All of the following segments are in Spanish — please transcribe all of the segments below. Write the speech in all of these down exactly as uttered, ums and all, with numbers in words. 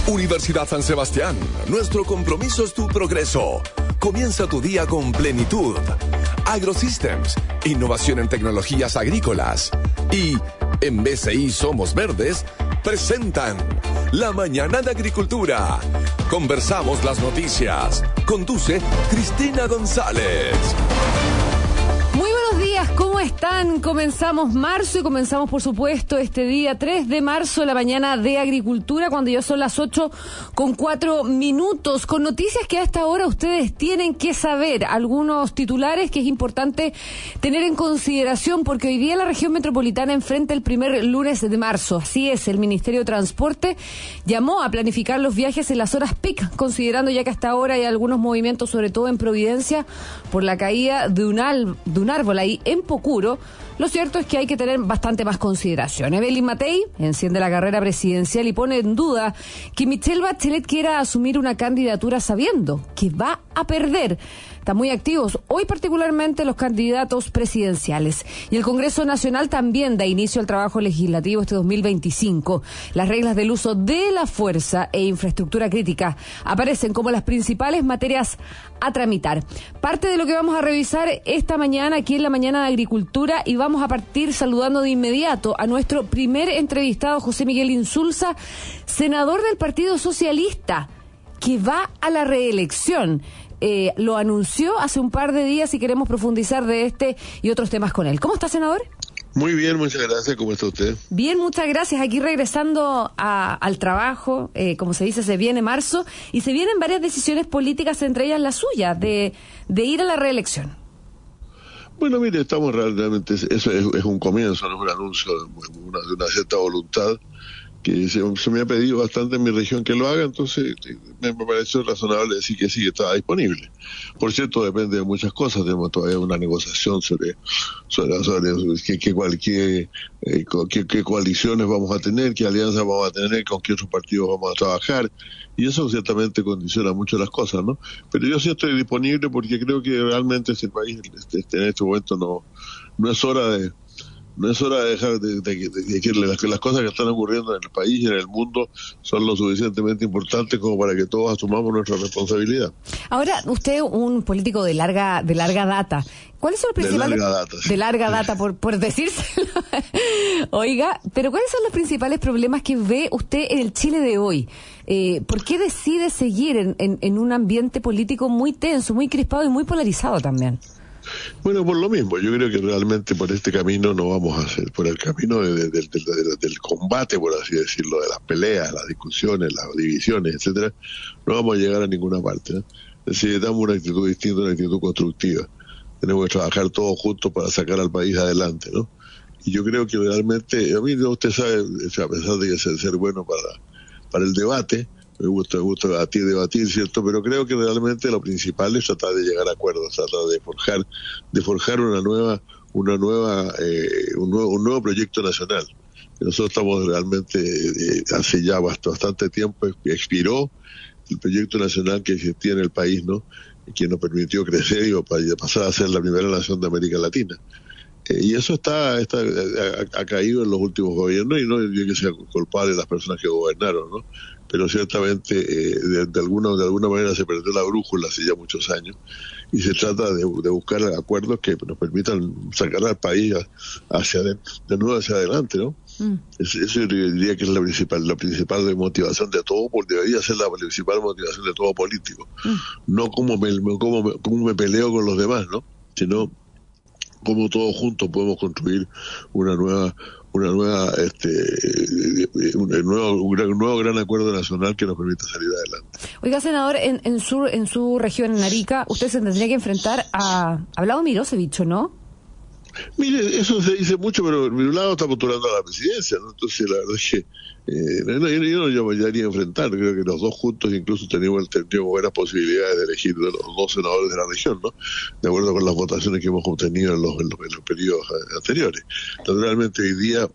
Universidad San Sebastián, nuestro compromiso es tu progreso. Comienza tu día con plenitud. AgroSystems, innovación en tecnologías agrícolas. Y en B C I Somos Verdes, presentan La Mañana de Agricultura. Conversamos las noticias. Conduce Cristina González. Muy buenos días, ¿cómo están? Comenzamos marzo y comenzamos, por supuesto, este día tres de marzo, la mañana de Agricultura, cuando ya son las ocho con cuatro minutos, con noticias que a esta hora ustedes tienen que saber, algunos titulares que es importante tener en consideración, porque hoy día la región metropolitana enfrenta el primer lunes de marzo. Así es, el Ministerio de Transporte llamó a planificar los viajes en las horas pic, considerando ya que hasta ahora hay algunos movimientos, sobre todo en Providencia, por la caída de un, al, de un árbol ahí en Pocuro. Lo cierto es que hay que tener bastante más consideración. Evelyn Matei enciende la carrera presidencial y pone en duda que Michelle Bachelet quiera asumir una candidatura sabiendo que va a perder. Están muy activos hoy particularmente los candidatos presidenciales. Y el Congreso Nacional también da inicio al trabajo legislativo este dos mil veinticinco. Las reglas del uso de la fuerza e infraestructura crítica aparecen como las principales materias a tramitar. Parte de lo que vamos a revisar esta mañana aquí en la Mañana de Agricultura, y vamos a partir saludando de inmediato a nuestro primer entrevistado, José Miguel Insulza, senador del Partido Socialista, que va a la reelección. Eh, lo anunció hace un par de días y queremos profundizar de este y otros temas con él. ¿Cómo está, senador? Muy bien, muchas gracias. ¿Cómo está usted? Bien, muchas gracias. Aquí regresando a, al trabajo, eh, como se dice, se viene marzo y se vienen varias decisiones políticas, entre ellas la suya, de, de ir a la reelección. Bueno, mire, estamos realmente, eso es, es un comienzo, no es un anuncio de una, de una cierta voluntad que se, se me ha pedido bastante en mi región que lo haga, entonces me, me pareció razonable decir que sí, que estaba disponible. Por cierto, depende de muchas cosas, tenemos todavía una negociación sobre sobre, sobre qué, qué, qué, eh, qué, qué coaliciones vamos a tener, qué alianzas vamos a tener, con qué otros partidos vamos a trabajar, y eso ciertamente condiciona mucho las cosas, ¿no? Pero yo sí estoy disponible porque creo que realmente este país este, en este momento no, no es hora de No es hora de dejar de, de, de, de que las, las cosas que están ocurriendo en el país y en el mundo son lo suficientemente importantes como para que todos asumamos nuestra responsabilidad. Ahora, usted, un político de larga de larga data, ¿cuáles son los principales... De larga data, sí. De larga data, por, por decírselo. Oiga, pero ¿cuáles son los principales problemas que ve usted en el Chile de hoy? Eh, ¿Por qué decide seguir en, en, en un ambiente político muy tenso, muy crispado y muy polarizado también? Bueno, por lo mismo, yo creo que realmente por este camino no vamos a hacer, por el camino de, de, de, de, de, del combate, por así decirlo, de las peleas, las discusiones, las divisiones, etcétera, no vamos a llegar a ninguna parte, ¿no? Necesitamos una actitud distinta, una actitud constructiva. Tenemos que trabajar todos juntos para sacar al país adelante, ¿no? Y yo creo que realmente, a mí usted sabe, a pesar de que ser, ser bueno para, para el debate, me gusta, me gusta debatir, debatir, ¿cierto? Pero creo que realmente lo principal es tratar de llegar a acuerdos, tratar de forjar, de forjar una nueva, una nueva, eh, un nuevo, un nuevo proyecto nacional. Nosotros estamos realmente, eh, hace ya bastante tiempo, expiró el proyecto nacional que existía en el país, ¿no? Que nos permitió crecer y pasar a ser la primera nación de América Latina. Eh, y eso está, está ha, ha caído en los últimos gobiernos, y no digo que sea culpable de las personas que gobernaron, ¿no? Pero ciertamente eh, de, de alguna de alguna manera se perdió la brújula hace ya muchos años, y se trata de, de buscar acuerdos que nos permitan sacar al país hacia de, de nuevo hacia adelante, ¿no? Mm. Eso, eso yo diría que es la principal la principal motivación de todo, porque debería ser la principal motivación de todo político. Mm. No cómo me, cómo, me, cómo me peleo con los demás, ¿no? Sino cómo todos juntos podemos construir una nueva una nueva este un nuevo un, gran, un nuevo gran acuerdo nacional que nos permita salir adelante. Oiga, senador, en, en su en su región, en Arica, usted se tendría que enfrentar a a Vlado Mirosevic, ¿no? Mire, eso se dice mucho, pero mi lado está postulando a la presidencia, ¿no? Entonces la verdad es que eh, no, yo, yo no llamaría a enfrentar. Creo que los dos juntos incluso tenemos, tenemos buenas posibilidades de elegir de los dos senadores de la región, ¿no? De acuerdo con las votaciones que hemos obtenido en los, en los, en los periodos anteriores. Naturalmente hoy día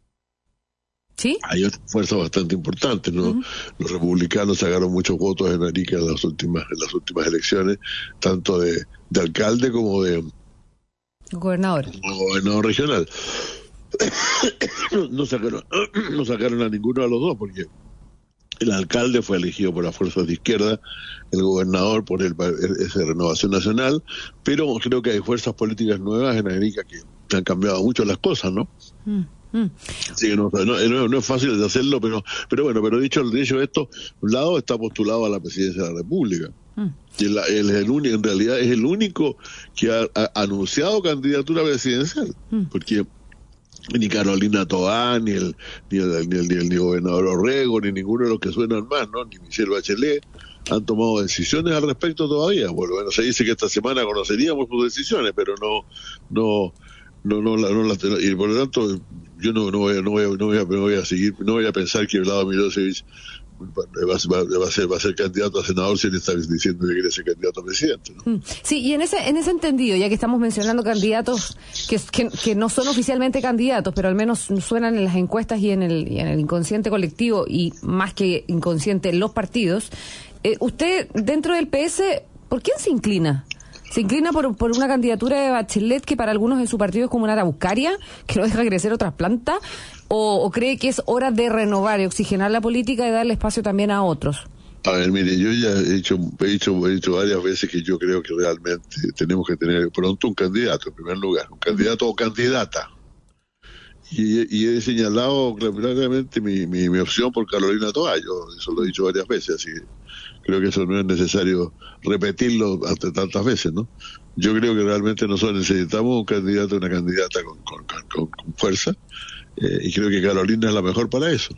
¿sí? Hay otra fuerza bastante importante, ¿no? Uh-huh. Los republicanos sacaron muchos votos en Arica en las últimas en las últimas elecciones, tanto de, de alcalde como de gobernador, gobernador regional. no, no sacaron no sacaron a ninguno de los dos, porque el alcalde fue elegido por las fuerzas de izquierda, el gobernador por el, esa Renovación Nacional, pero creo que hay fuerzas políticas nuevas en Arica que han cambiado mucho las cosas, ¿no? Mm. Mm. Sí, no, no, no, no es fácil de hacerlo, pero pero bueno, pero dicho, dicho esto, un lado está postulado a la presidencia de la República. Mm. Y él, él es el único, en realidad es el único que ha, ha anunciado candidatura presidencial, mm. porque ni Carolina Toá, ni el ni el, ni el, ni el, ni el gobernador Orrego, ni ninguno de los que suenan más, ¿no? Ni Michelle Bachelet han tomado decisiones al respecto todavía. Bueno, bueno, se dice que esta semana conoceríamos sus decisiones, pero no no no no, no, no las, y por lo tanto yo no no voy a, no voy a, no voy a, no voy a seguir, no voy a pensar que Vlado Milosevich Va a, va, va, a ser, va a ser candidato a senador si él está diciendo que quiere ser candidato a presidente, ¿no? Sí, y en ese en ese entendido, ya que estamos mencionando candidatos que, que, que no son oficialmente candidatos, pero al menos suenan en las encuestas y en el, y en el inconsciente colectivo, y más que inconsciente en los partidos, eh, usted dentro del P S, ¿por quién se inclina? ¿Se inclina por, por una candidatura de Bachelet que para algunos en su partido es como una araucaria, que no deja crecer otras plantas? ¿O, o cree que es hora de renovar y oxigenar la política y darle espacio también a otros? A ver, mire, yo ya he dicho, he dicho, he dicho varias veces que yo creo que realmente tenemos que tener pronto un candidato, en primer lugar, un candidato o candidata. Y, y he señalado claramente mi, mi, mi opción por Carolina Toá, yo eso lo he dicho varias veces, así que creo que eso no es necesario repetirlo hasta tantas veces, ¿no? Yo creo que realmente nosotros necesitamos un candidato, una candidata con, con, con, con fuerza, eh, y creo que Carolina es la mejor para eso.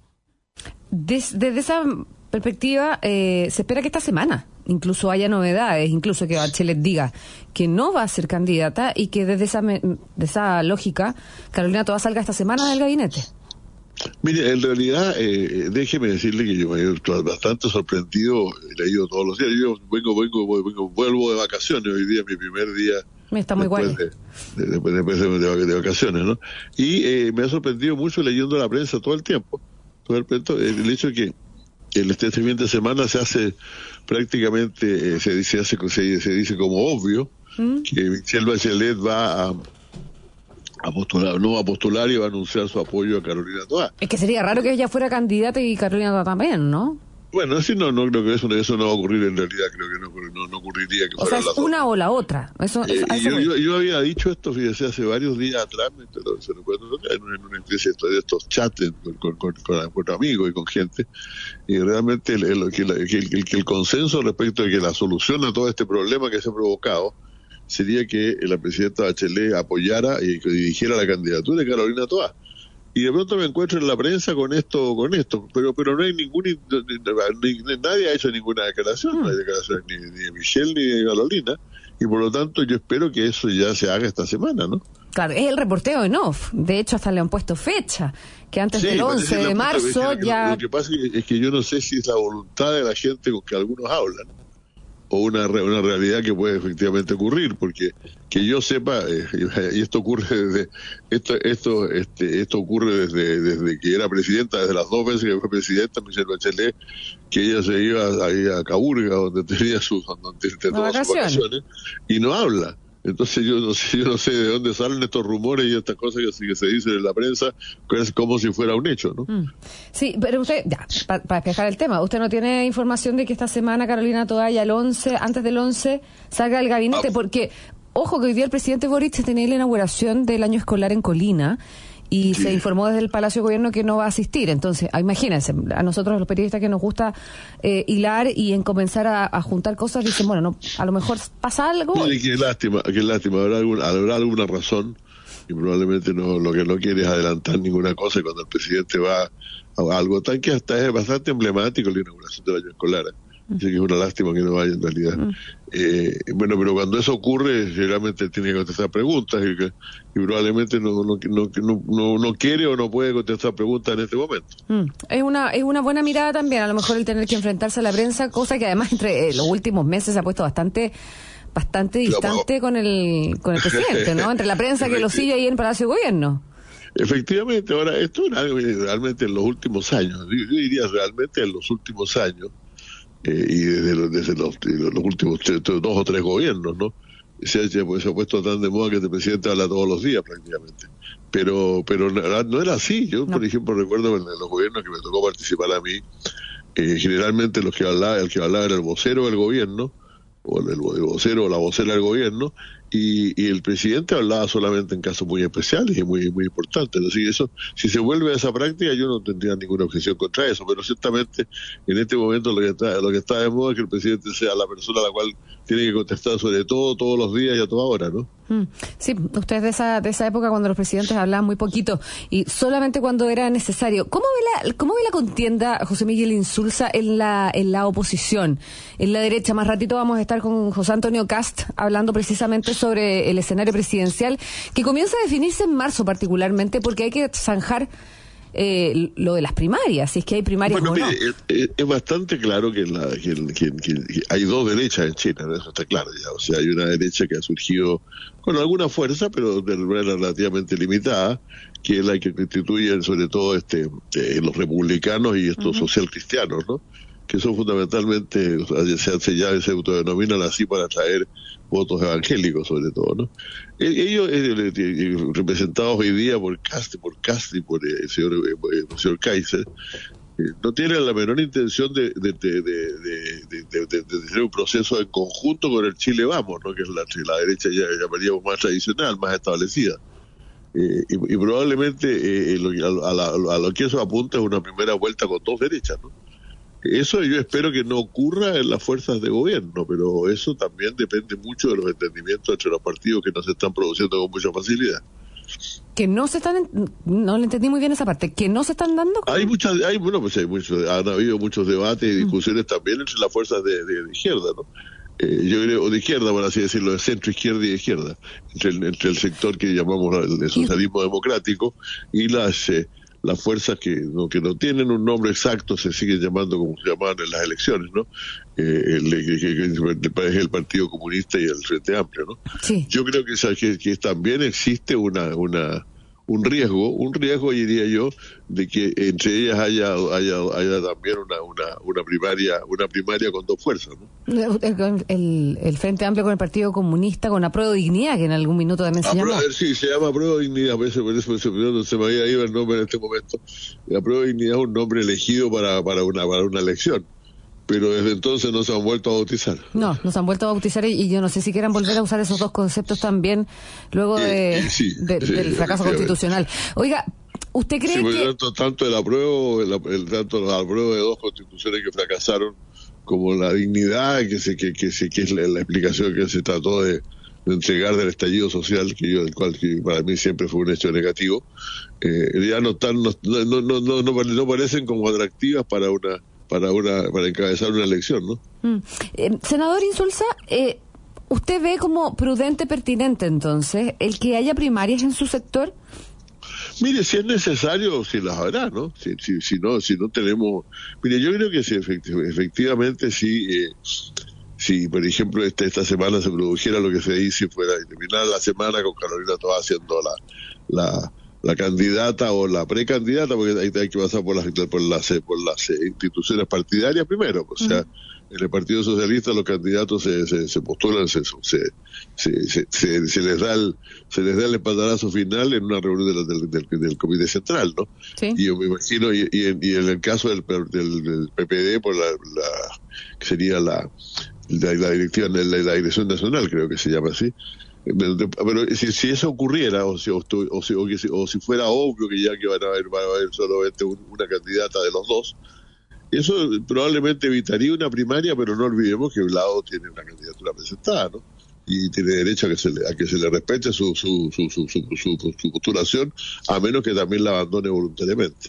Des, desde esa perspectiva, eh, se espera que esta semana incluso haya novedades, incluso que Bachelet diga que no va a ser candidata y que desde esa, de esa lógica Carolina Toá salga esta semana del gabinete. Mire, en realidad, eh, déjeme decirle que yo me he bastante sorprendido, he leído todos los días, yo vengo, vengo, vengo, vuelvo de vacaciones, hoy día es mi primer día Está muy después, guay. de, de, después, después de, de, de vacaciones, ¿no? Y eh, me ha sorprendido mucho leyendo la prensa todo el tiempo, todo el, el hecho de que el, este fin de semana se hace prácticamente, eh, se dice hace, se, se dice como obvio, ¿Mm? que Michelle Bachelet va a a postular, no va a postular y va a anunciar su apoyo a Carolina Toá. Es que sería raro que ella fuera candidata y Carolina Toá también, ¿no? Bueno, sí, no, no creo que eso, eso no va a ocurrir en realidad, creo que no, no, no ocurriría que o fuera sea, es la una o la otra. Eso, eh, eso yo, yo, yo había dicho esto, fíjese, hace varios días atrás, se recuerdo, en una especie de estos chats con, con, con, con, con amigos y con gente, y realmente el, el, el, el, el, el consenso respecto de que la solución a todo este problema que se ha provocado sería que la presidenta Bachelet apoyara y que dirigiera la candidatura de Carolina Toá. Y de pronto me encuentro en la prensa con esto, con esto, pero pero no hay ningún, ni, nadie ha hecho ninguna declaración, no hay declaraciones ni, ni de Michelle ni de Carolina, y por lo tanto yo espero que eso ya se haga esta semana, ¿no? Claro, es el reporteo en off, de hecho hasta le han puesto fecha, que antes sí, del once de marzo ya... Lo que pasa es que yo no sé si es la voluntad de la gente con que algunos hablan, o una una realidad que puede efectivamente ocurrir, porque que yo sepa, eh, y esto ocurre desde esto esto este esto ocurre desde desde que era presidenta, desde las dos veces que fue presidenta Michelle Bachelet, que ella se iba ahí a Caburga, donde tenía sus donde tenía todas sus vacaciones, y no habla. Entonces yo no sé, yo no sé de dónde salen estos rumores y estas cosas que, que se dicen en la prensa, que es como si fuera un hecho, ¿no? Mm. Sí, pero usted, ya, para pa despejar el tema, ¿usted no tiene información de que esta semana Carolina Toá ya el once, antes del once, salga del gabinete? Ah. Porque, ojo, que hoy día el presidente Boric tenía la inauguración del año escolar en Colina, y sí. se informó desde el Palacio de Gobierno que no va a asistir. Entonces, imagínense, a nosotros los periodistas que nos gusta eh, hilar y en comenzar a, a juntar cosas, dicen, bueno, no, a lo mejor pasa algo. Sí, qué lástima, qué lástima, habrá alguna, habrá alguna razón, y probablemente no, lo que no quiere es adelantar ninguna cosa, y cuando el presidente va a, a algo tan que hasta es bastante emblemático la inauguración del año escolar. Así que es una lástima que no vaya en realidad. Mm. Eh, bueno, pero cuando eso ocurre, generalmente tiene que contestar preguntas y, que, y probablemente no, no, no, no, no quiere o no puede contestar preguntas en este momento. Mm. Es una es una buena mirada también, a lo mejor el tener que enfrentarse a la prensa, cosa que además entre eh, los últimos meses se ha puesto bastante bastante distante con el con el presidente, ¿no? Entre la prensa que lo sigue ahí en Palacio de Gobierno. Efectivamente, ahora esto realmente en los últimos años, yo, yo diría realmente en los últimos años, Eh, y desde, los, desde los, los últimos tres, dos o tres gobiernos, ¿no? Se ha, se ha puesto tan de moda que el presidente habla todos los días prácticamente. Pero pero no, no era así. Yo, no. por ejemplo, recuerdo en los gobiernos que me tocó participar a mí, Eh, generalmente los que hablaba, el que hablaba era el vocero del gobierno, o el, el vocero o la vocera del gobierno, y, y el presidente hablaba solamente en casos muy especiales y muy muy importantes. Así que eso, si se vuelve a esa práctica, yo no tendría ninguna objeción contra eso, pero ciertamente en este momento lo que está, lo que está de moda es que el presidente sea la persona a la cual tiene que contestar sobre todo, todos los días y a toda hora, ¿no? Sí, usted es de esa, de esa época cuando los presidentes hablaban muy poquito y solamente cuando era necesario. ¿Cómo ve la, cómo ve la contienda, José Miguel Insulza, en la, en la oposición, en la derecha? Más ratito vamos a estar con José Antonio Cast hablando precisamente sobre el escenario presidencial que comienza a definirse en marzo particularmente, porque hay que zanjar Eh, lo de las primarias, si es que hay primarias bueno, o no. Mire, es, es bastante claro que, la, que, que, que hay dos derechas en China, ¿no? Eso está claro ya. O sea, hay una derecha que ha surgido con alguna fuerza, pero de manera relativamente limitada, que es la que constituyen sobre todo este eh, los republicanos y estos uh-huh. social cristianos, ¿no? Que son fundamentalmente, o sea, se, se, ya se autodenominan así para atraer votos evangélicos sobre todo, ¿no? Ellos, eh, eh, representados hoy día por Cast, por Cast y por eh, el señor, eh, el señor Kaiser, eh, no tienen la menor intención de de de, de, de, de, de, de tener un proceso en conjunto con el Chile Vamos, ¿no? Que es la, la derecha ya llamaríamos más tradicional, más establecida. Eh, y, y probablemente eh, lo, a, a, la, a lo que eso apunta es una primera vuelta con dos derechas, ¿no? Eso yo espero que no ocurra en las fuerzas de gobierno, pero eso también depende mucho de los entendimientos entre los partidos que no se están produciendo con mucha facilidad. Que no se están, no le entendí muy bien esa parte, que no se están dando. ¿Cómo? Hay muchas, hay bueno, pues hay muchos, han habido muchos debates y discusiones mm. también entre las fuerzas de, de, de izquierda, ¿no? Eh, yo creo, o de izquierda, por así decirlo, de centro izquierda y de izquierda, entre el, entre el sector que llamamos el socialismo democrático y las eh, las fuerzas que no que no tienen un nombre exacto, se siguen llamando como se llamaban en las elecciones, ¿no? Eh, el, el, el, el, el Partido Comunista y el Frente Amplio, ¿no? Sí. Yo creo que, que, que también existe una una un riesgo, un riesgo diría yo, de que entre ellas haya haya, haya también una, una una primaria una primaria con dos fuerzas, ¿no? El, el, el Frente Amplio con el Partido Comunista, con Apruebo Dignidad, que en algún minuto también se Apruebo, llamó. Sí, se llama Apruebo Dignidad, por eso, por eso, por eso no se me había ido el nombre en este momento. Apruebo Dignidad es un nombre elegido para para una para una elección, pero desde entonces no se han vuelto a bautizar. No, no se han vuelto a bautizar y, y yo no sé si quieran volver a usar esos dos conceptos también luego de, eh, sí, de sí, del fracaso constitucional. Oiga, ¿usted cree sí, que...? Tanto, tanto el apruebo, el, el, tanto el apruebo de dos constituciones que fracasaron, como la dignidad, que, se, que, que, que es la, la explicación que se trató de, de entregar del estallido social, que yo, el cual que para mí siempre fue un hecho negativo, eh, ya no, están, no, no, no, no, no, no parecen como atractivas para una... para una para encabezar una elección, ¿no? Mm. Eh, senador Insulza, eh, ¿usted ve como prudente, pertinente entonces el que haya primarias en su sector? Mire, si es necesario, si las habrá, ¿no? Si, si, si no, si no tenemos... Mire, yo creo que si efectivamente, efectivamente si, eh, si por ejemplo esta, esta semana se produjera lo que se dice, fuera terminar la semana con Carolina Toá haciendo la... la la candidata o la precandidata, porque hay, hay que pasar por las por las por las instituciones partidarias primero, o sea, uh-huh. en el Partido Socialista los candidatos se, se, se postulan, se se, se, se, se, se les da el se les da el espaldarazo final en una reunión del, del, del, del Comité Central, ¿no? Sí. Y yo me imagino, y, y, en, y en el caso del, del, del P P D, por la, la que sería la la, la directiva, la, la Dirección Nacional, creo que se llama así. Pero si, si eso ocurriera o si, o, o, si, o, si, o si fuera obvio que ya que van a haber, van a haber solamente un, una candidata de los dos, eso probablemente evitaría una primaria, pero no olvidemos que un lado tiene una candidatura presentada, ¿no? Y tiene derecho a que se le, a que se le respete su su su, su, su, su, su postulación, a menos que también la abandone voluntariamente.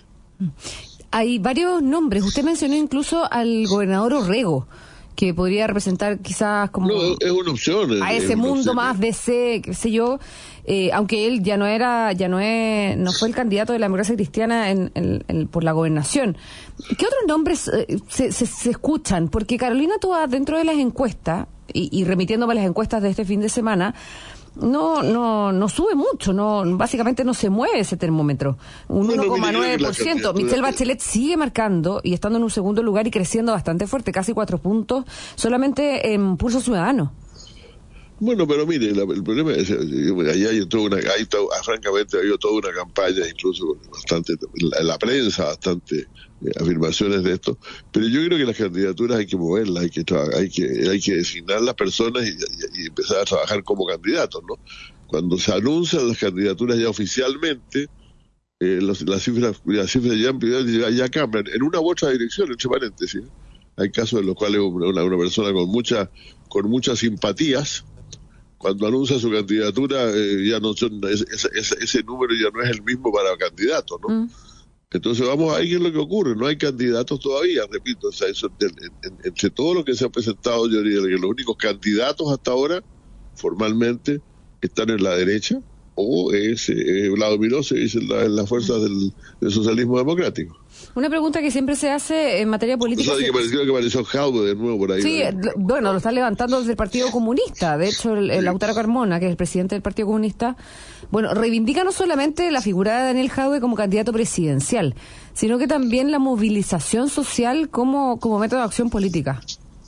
Hay varios nombres. Usted mencionó incluso al gobernador Orrego, que podría representar quizás como... No, es una opción. A ese mundo más D C, qué sé yo, eh, aunque él ya no era, ya no es, no fue el candidato de la democracia cristiana en, en, en, por la gobernación. ¿Qué otros nombres eh, se, se, se escuchan? Porque Carolina Toá, dentro de las encuestas, y, y remitiéndome a las encuestas de este fin de semana, no no no sube mucho, no básicamente no se mueve ese termómetro, un uno coma nueve por ciento. Michelle Bachelet sigue marcando y estando en un segundo lugar y creciendo bastante fuerte, casi cuatro puntos, solamente en Pulso Ciudadano. Bueno, pero mire, la, el problema es, allá hay toda una, hay to, francamente ha habido toda una campaña, incluso bastante, la, la prensa, bastante eh, afirmaciones de esto, pero yo creo que las candidaturas hay que moverlas, hay que hay que hay que designar las personas y, y, y empezar a trabajar como candidatos, ¿no? Cuando se anuncian las candidaturas ya oficialmente, eh, los, las cifras las cifras ya, ya, ya cambian en una u otra dirección, entre paréntesis. Hay casos en los cuales una, una persona con mucha con muchas simpatías, cuando anuncia su candidatura, eh, ya no son, ese, ese, ese número ya no es el mismo para candidatos, ¿no? Mm. Entonces vamos a ver qué es lo que ocurre. No hay candidatos todavía, repito. O sea, eso, en, en, entre todo lo que se ha presentado, yo diría que los únicos candidatos hasta ahora, formalmente, están en la derecha, o es eh, Vladimir se dice en, la, en las fuerzas del, del socialismo democrático. Una pregunta que siempre se hace en materia política... O sea, que pareció que apareció Jaude de nuevo por ahí. Sí, ¿no? Bueno, lo está levantando desde el Partido Comunista. De hecho, el, el sí. Lautaro Carmona, que es el presidente del Partido Comunista, bueno, reivindica no solamente la figura de Daniel Jaude como candidato presidencial, sino que también la movilización social como, como método de acción política.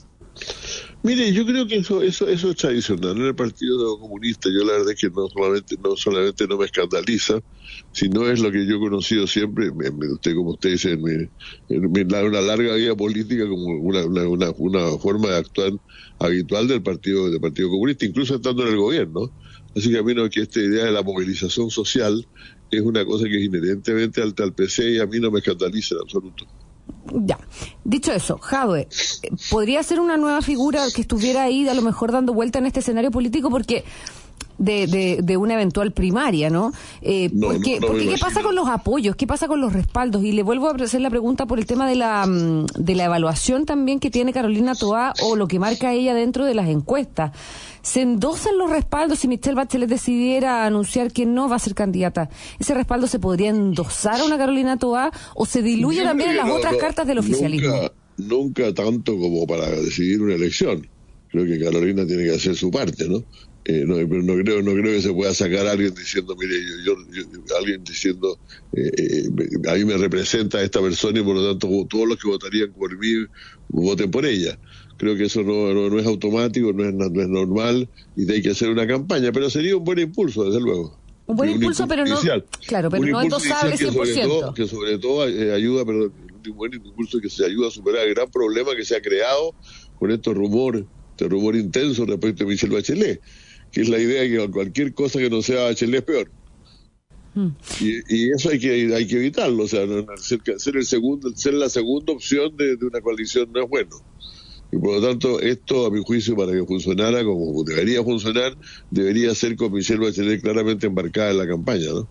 Mire, yo creo que eso eso eso es tradicional en el Partido Comunista. Yo la verdad es que no solamente no solamente no me escandaliza, sino es lo que yo he conocido siempre, usted como usted dice, en, mi, en mi, una larga vida política, como una, una, una, una forma de actuar habitual del Partido del Partido Comunista, incluso estando en el gobierno. Así que a mí no, que esta idea de la movilización social es una cosa que es inherentemente al, al P C y a mí no me escandaliza en absoluto. Ya, dicho eso, Jaude, ¿podría ser una nueva figura que estuviera ahí a lo mejor dando vuelta en este escenario político? Porque de, de, de una eventual primaria, ¿no? Eh, no porque, no, no porque ¿qué pasa con los apoyos? ¿Qué pasa con los respaldos? Y le vuelvo a hacer la pregunta por el tema de la de la evaluación también que tiene Carolina Toá o lo que marca ella dentro de las encuestas. ¿Se endosan los respaldos si Michelle Bachelet decidiera anunciar que no va a ser candidata? ¿Ese respaldo se podría endosar a una Carolina Toá o se diluye Yo también en las no, otras no, cartas del oficialismo? Nunca, nunca tanto como para decidir una elección. Creo que Carolina tiene que hacer su parte, ¿no? Eh, no, pero no creo, no creo que se pueda sacar a alguien diciendo, mire, yo, yo, yo alguien diciendo, eh, eh, a mí me representa esta persona y por lo tanto todos los que votarían por mí voten por ella. Creo que eso no, no, no es automático, no es, no es normal y hay que hacer una campaña, pero sería un buen impulso, desde luego. Un buen impulso, impulso, pero no, inicial. Claro, pero un no endosable cien por ciento. Que sobre todo, que sobre todo eh, ayuda, perdón, un buen impulso que se ayuda a superar el gran problema que se ha creado con estos rumores, este rumor intenso respecto a Michelle Bachelet, que es la idea de que cualquier cosa que no sea Bachelet es peor. Mm. Y, y eso hay que hay que evitarlo, o sea, ser, ser el segundo, ser la segunda opción de, de una coalición no es bueno. Y por lo tanto, esto, a mi juicio, para que funcionara como debería funcionar, debería ser con Michelle Bachelet claramente embarcada en la campaña, ¿no?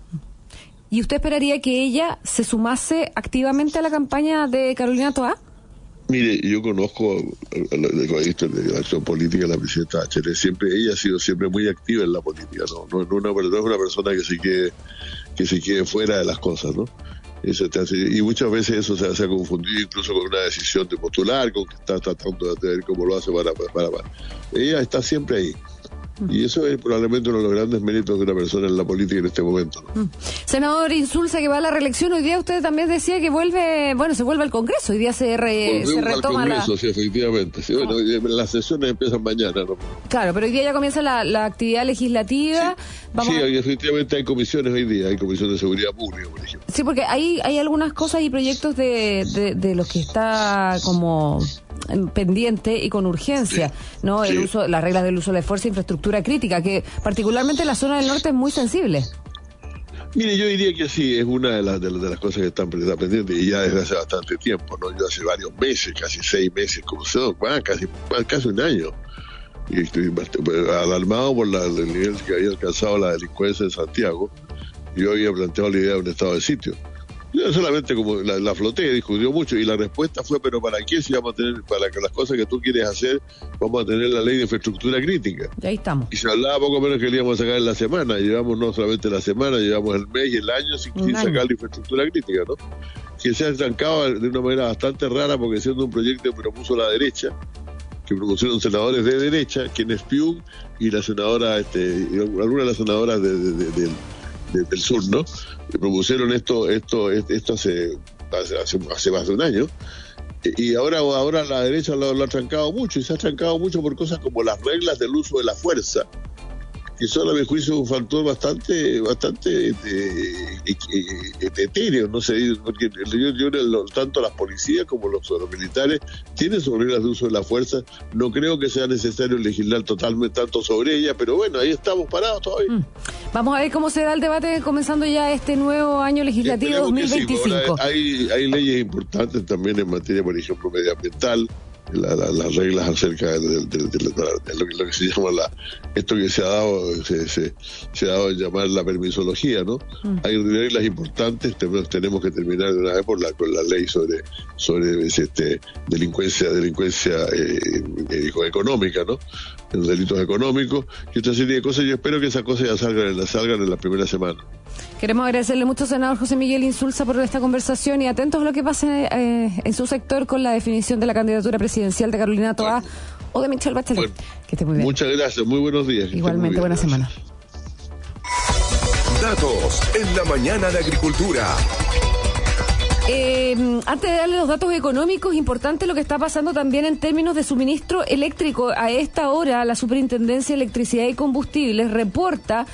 ¿Y usted esperaría que ella se sumase activamente a la campaña de Carolina Toá? Mire, yo conozco a la, la, la acción política de la presidenta Bachelet, siempre, ella ha sido siempre muy activa en la política, no, no, no, una, no es una persona que se quede, que se quede fuera de las cosas, ¿no? Eso te hace, y muchas veces eso se, se ha confundido incluso con una decisión de postular, con que está tratando de ver cómo lo hace para, para, para. Ella está siempre ahí. Y eso es probablemente uno de los grandes méritos de una persona en la política en este momento, ¿no? Senador Insulza, que va a la reelección, hoy día usted también decía que vuelve, bueno, se vuelve al Congreso, hoy día se, re, se retoma al Congreso, la... sí, efectivamente. Sí, bueno, las sesiones empiezan mañana, ¿no? Claro, pero hoy día ya comienza la, la actividad legislativa. Sí, Vamos sí a... efectivamente hay comisiones hoy día, hay comisión de seguridad pública, por ejemplo. Sí, porque hay, hay algunas cosas y proyectos de, de, de los que está como pendiente y con urgencia, sí, ¿no? El sí. uso, las reglas del uso de la fuerza e infraestructura crítica, que particularmente en la zona del norte es muy sensible. Mire, yo diría que sí, es una de las, de las, de las cosas que están pendientes y ya desde hace bastante tiempo, ¿no? Yo hace varios meses, casi seis meses, como se ah, casi, casi un año, y estoy alarmado por la, el nivel que había alcanzado la delincuencia en Santiago. Yo había planteado la idea de un estado de sitio. Yo solamente como la, la floté, discutió mucho y la respuesta fue, pero ¿para qué si vamos a tener, para que las cosas que tú quieres hacer, vamos a tener la ley de infraestructura crítica? Y ahí estamos. Y se hablaba poco menos que le íbamos a sacar en la semana, llevamos no solamente la semana, llevamos el mes y el año sin, sin sacar la infraestructura crítica, ¿no? Que se ha estancado de una manera bastante rara porque siendo un proyecto que propuso la derecha, que propusieron senadores de derecha, Kenneth Pugh y la senadora, este, y algunas de las senadoras de, de, de, de del sur, ¿no? Que propusieron esto esto esto hace hace, hace más de un año y ahora ahora la derecha lo, lo ha trancado mucho, y se ha trancado mucho por cosas como las reglas del uso de la fuerza, que son, a mi juicio, un factor bastante bastante etéreo, no sé, porque yo, yo tanto las policías como los, los militares tienen sus reglas de uso de la fuerza. No creo que sea necesario legislar totalmente tanto sobre ella, pero bueno, ahí estamos parados todavía. Mm. Vamos a ver cómo se da el debate comenzando ya este nuevo año legislativo dos mil veinticinco. Sí, hay, hay leyes importantes también en materia, por ejemplo, medioambiental. La, la, las reglas acerca de, de, de, de, de, de lo, que, lo que se llama la esto que se ha dado se, se, se ha dado a llamar la permisología, ¿no? Mm. Hay reglas importantes, tenemos, tenemos que terminar de una vez por la, con la ley sobre sobre este delincuencia delincuencia eh, eh, económica, ¿no? Los delitos económicos y otra serie de cosas. Yo espero que esas cosas ya salgan en la, salgan en la primera semana. Queremos agradecerle mucho, senador José Miguel Insulza, por esta conversación, y atentos a lo que pase eh, en su sector con la definición de la candidatura presidencial de Carolina Toá bueno. o de Michelle Bachelet. Bueno, que esté muy bien. Muchas gracias, muy buenos días. Igualmente, buena semana. Datos en la mañana de Agricultura. Eh, antes de darle los datos económicos, importante lo que está pasando también en términos de suministro eléctrico. A esta hora, la Superintendencia de Electricidad y Combustibles reporta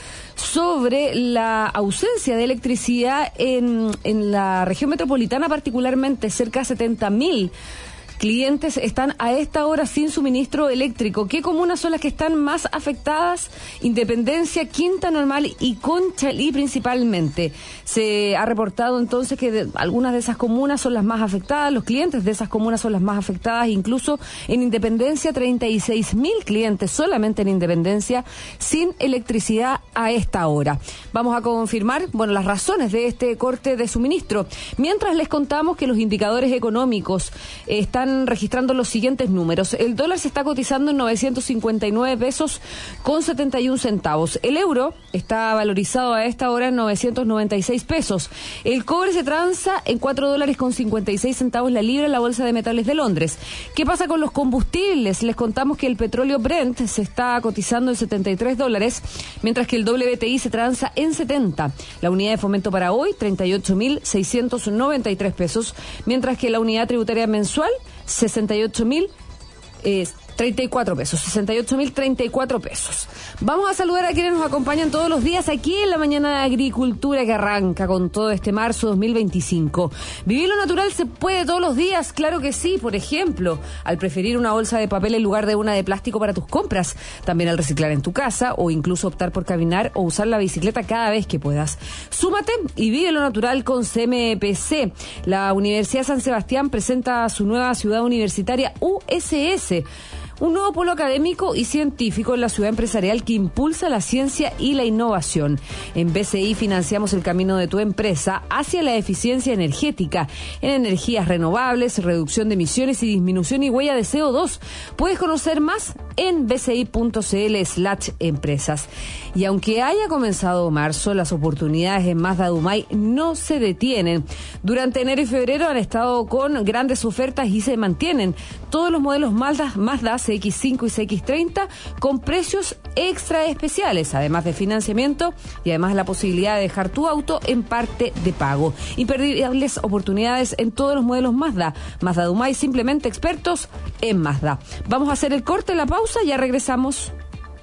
sobre la ausencia de electricidad en, en la región metropolitana, particularmente cerca de setenta mil clientes están a esta hora sin suministro eléctrico. ¿Qué comunas son las que están más afectadas? Independencia, Quinta Normal y Conchalí principalmente. Se ha reportado entonces que de, algunas de esas comunas son las más afectadas, los clientes de esas comunas son las más afectadas, incluso en Independencia treinta y seis mil clientes solamente en Independencia sin electricidad a esta hora. Vamos a confirmar, bueno, las razones de este corte de suministro. Mientras les contamos que los indicadores económicos están registrando los siguientes números. El dólar se está cotizando en novecientos cincuenta y nueve pesos con setenta y un centavos. El euro está valorizado a esta hora en novecientos noventa y seis pesos. El cobre se transa en cuatro dólares con cincuenta y seis centavos la libra en la Bolsa de Metales de Londres. ¿Qué pasa con los combustibles? Les contamos que el petróleo Brent se está cotizando en setenta y tres dólares, mientras que el W T I se transa en setenta. La unidad de fomento para hoy, treinta y ocho mil seiscientos noventa y tres pesos, mientras que la unidad tributaria mensual, sesenta y ocho mil treinta y cuatro pesos, sesenta y ocho mil treinta y cuatro pesos. Vamos a saludar a quienes nos acompañan todos los días aquí en la mañana de Agricultura, que arranca con todo este marzo dos mil veinticinco. ¿Vivir lo natural se puede todos los días? Claro que sí. Por ejemplo, al preferir una bolsa de papel en lugar de una de plástico para tus compras, también al reciclar en tu casa o incluso optar por caminar o usar la bicicleta cada vez que puedas. Súmate y vive lo natural con C M P C. La Universidad San Sebastián presenta su nueva ciudad universitaria U S S. Un nuevo polo académico y científico en la ciudad empresarial que impulsa la ciencia y la innovación. En B C I financiamos el camino de tu empresa hacia la eficiencia energética en energías renovables, reducción de emisiones y disminución y huella de C O dos. Puedes conocer más en bci.cl slash empresas. Y aunque haya comenzado marzo, las oportunidades en Mazda Dumay no se detienen. Durante enero y febrero han estado con grandes ofertas y se mantienen todos los modelos Mazda, Mazda C X cinco y C X treinta con precios extra especiales, además de financiamiento y además la posibilidad de dejar tu auto en parte de pago. Imperdibles oportunidades en todos los modelos Mazda. Mazda Dumay, simplemente expertos en Mazda. Vamos a hacer el corte, la pausa, ya regresamos.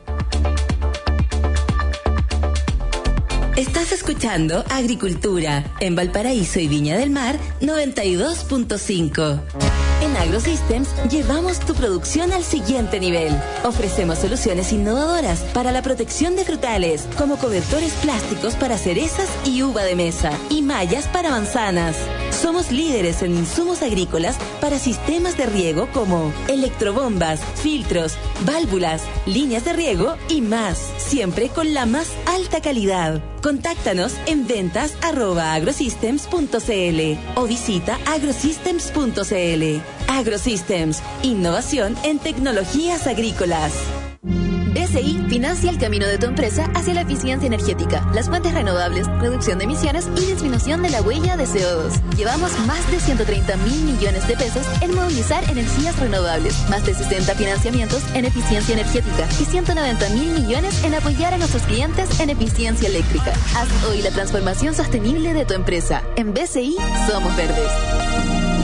Estás escuchando Agricultura en Valparaíso y Viña del Mar noventa y dos punto cinco. En AgroSystems llevamos tu producción al siguiente nivel. Ofrecemos soluciones innovadoras para la protección de frutales, como cobertores plásticos para cerezas y uva de mesa y mallas para manzanas. Somos líderes en insumos agrícolas para sistemas de riego como electrobombas, filtros, válvulas, líneas de riego y más, siempre con la más alta calidad. Contáctanos en ventas arroba agrosystems punto cl o visita agrosystems punto cl. AgroSystems, innovación en tecnologías agrícolas. B C I financia el camino de tu empresa hacia la eficiencia energética, las fuentes renovables, reducción de emisiones y disminución de la huella de C O dos. Llevamos más de ciento treinta mil millones de pesos en movilizar energías renovables, más de sesenta financiamientos en eficiencia energética y ciento noventa mil millones en apoyar a nuestros clientes en eficiencia eléctrica. Haz hoy la transformación sostenible de tu empresa. En B C I somos verdes. Informe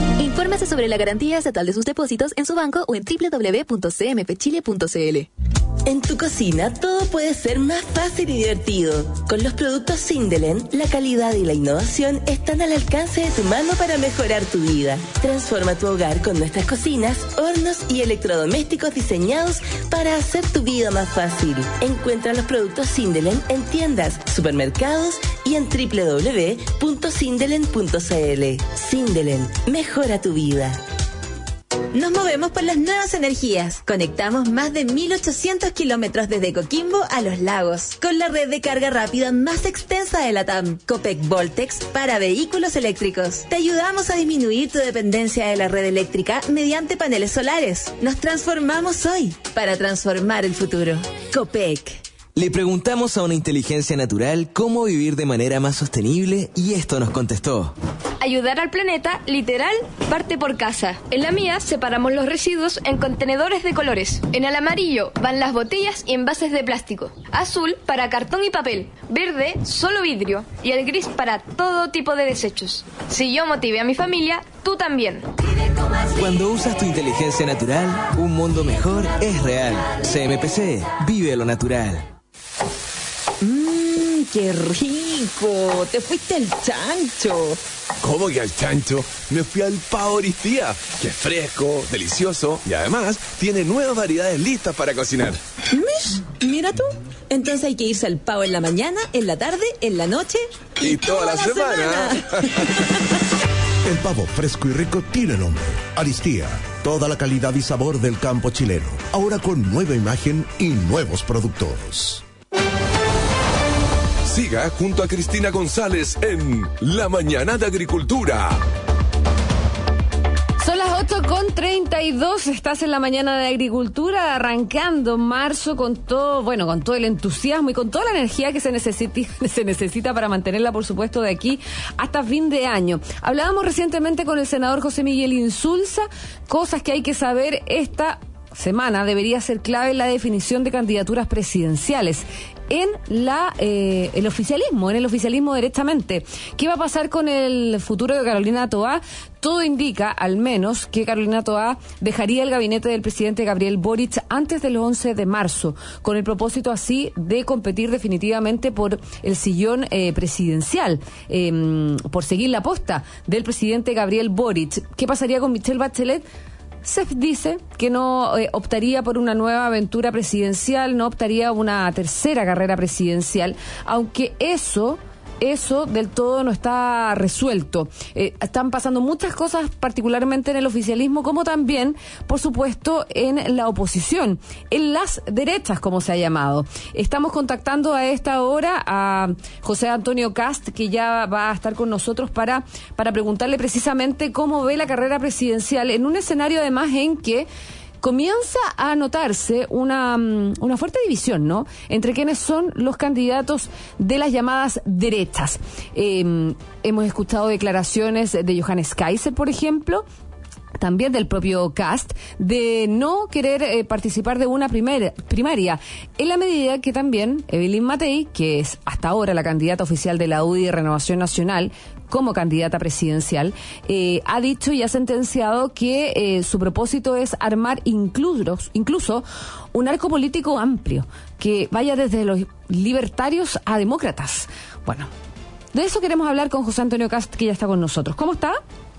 Infórmese sobre la garantía estatal de sus depósitos en su banco o en doble u doble u doble u punto c m p chile punto c l. En tu cocina todo puede ser más fácil y divertido. Con los productos Sindelen, la calidad y la innovación están al alcance de tu mano para mejorar tu vida. Transforma tu hogar con nuestras cocinas, hornos y electrodomésticos diseñados para hacer tu vida más fácil. Encuentra los productos Sindelen en tiendas, supermercados y en doble u doble u doble u punto sindelen punto c l. Sindelen, mejora tu vida. Nos movemos por las nuevas energías. Conectamos más de mil ochocientos kilómetros desde Coquimbo a Los Lagos, con la red de carga rápida más extensa de la T A M, Copec Voltex, para vehículos eléctricos. Te ayudamos a disminuir tu dependencia de la red eléctrica mediante paneles solares. Nos transformamos hoy para transformar el futuro. Copec. Le preguntamos a una inteligencia natural cómo vivir de manera más sostenible y esto nos contestó. Ayudar al planeta, literal, parte por casa. En la mía separamos los residuos en contenedores de colores. En el amarillo van las botellas y envases de plástico. Azul para cartón y papel. Verde, solo vidrio. Y el gris para todo tipo de desechos. Si yo motivé a mi familia, tú también. Cuando usas tu inteligencia natural, un mundo mejor es real. C M P C, vive lo natural. Mmm, qué rico. Te fuiste al chancho. ¿Cómo que al chancho? Me fui al Pavo Oristía, que es fresco, delicioso y además tiene nuevas variedades listas para cocinar. Mish, mira tú. Entonces hay que irse al Pavo en la mañana, en la tarde, en la noche y, y toda, toda la, la semana. semana. El pavo fresco y rico tiene nombre. Aristía. Toda la calidad y sabor del campo chileno. Ahora con nueva imagen y nuevos productos. Siga junto a Cristina González en La Mañana de Agricultura. Son las ocho con treinta y dos, estás en La Mañana de Agricultura, arrancando marzo con todo, bueno, con todo el entusiasmo y con toda la energía que se necesita, se necesita para mantenerla, por supuesto, de aquí hasta fin de año. Hablábamos recientemente con el senador José Miguel Insulza, cosas que hay que saber esta semana debería ser clave en la definición de candidaturas presidenciales. En la eh, el oficialismo, en el oficialismo directamente. ¿Qué va a pasar con el futuro de Carolina Toá? Todo indica, al menos, que Carolina Toá dejaría el gabinete del presidente Gabriel Boric antes del once de marzo, con el propósito así de competir definitivamente por el sillón eh, presidencial, eh, por seguir la posta del presidente Gabriel Boric. ¿Qué pasaría con Michelle Bachelet? Se dice que no eh, optaría por una nueva aventura presidencial, no optaría por una tercera carrera presidencial, aunque eso... Eso del todo no está resuelto. Eh, están pasando muchas cosas, particularmente en el oficialismo, como también, por supuesto, en la oposición, en las derechas, como se ha llamado. Estamos contactando a esta hora a José Antonio Kast, que ya va a estar con nosotros para, para preguntarle precisamente cómo ve la carrera presidencial en un escenario, además, en que comienza a notarse una, una fuerte división, ¿no?, entre quienes son los candidatos de las llamadas derechas. Eh, hemos escuchado declaraciones de Johannes Kaiser, por ejemplo, también del propio Kast, de no querer eh, participar de una primer, primaria, en la medida que también Evelyn Matei, que es hasta ahora la candidata oficial de la U D I de Renovación Nacional, como candidata presidencial, eh, ha dicho y ha sentenciado que eh, su propósito es armar incluso, incluso un arco político amplio, que vaya desde los libertarios a demócratas. Bueno, de eso queremos hablar con José Antonio Kast, que ya está con nosotros. ¿Cómo está?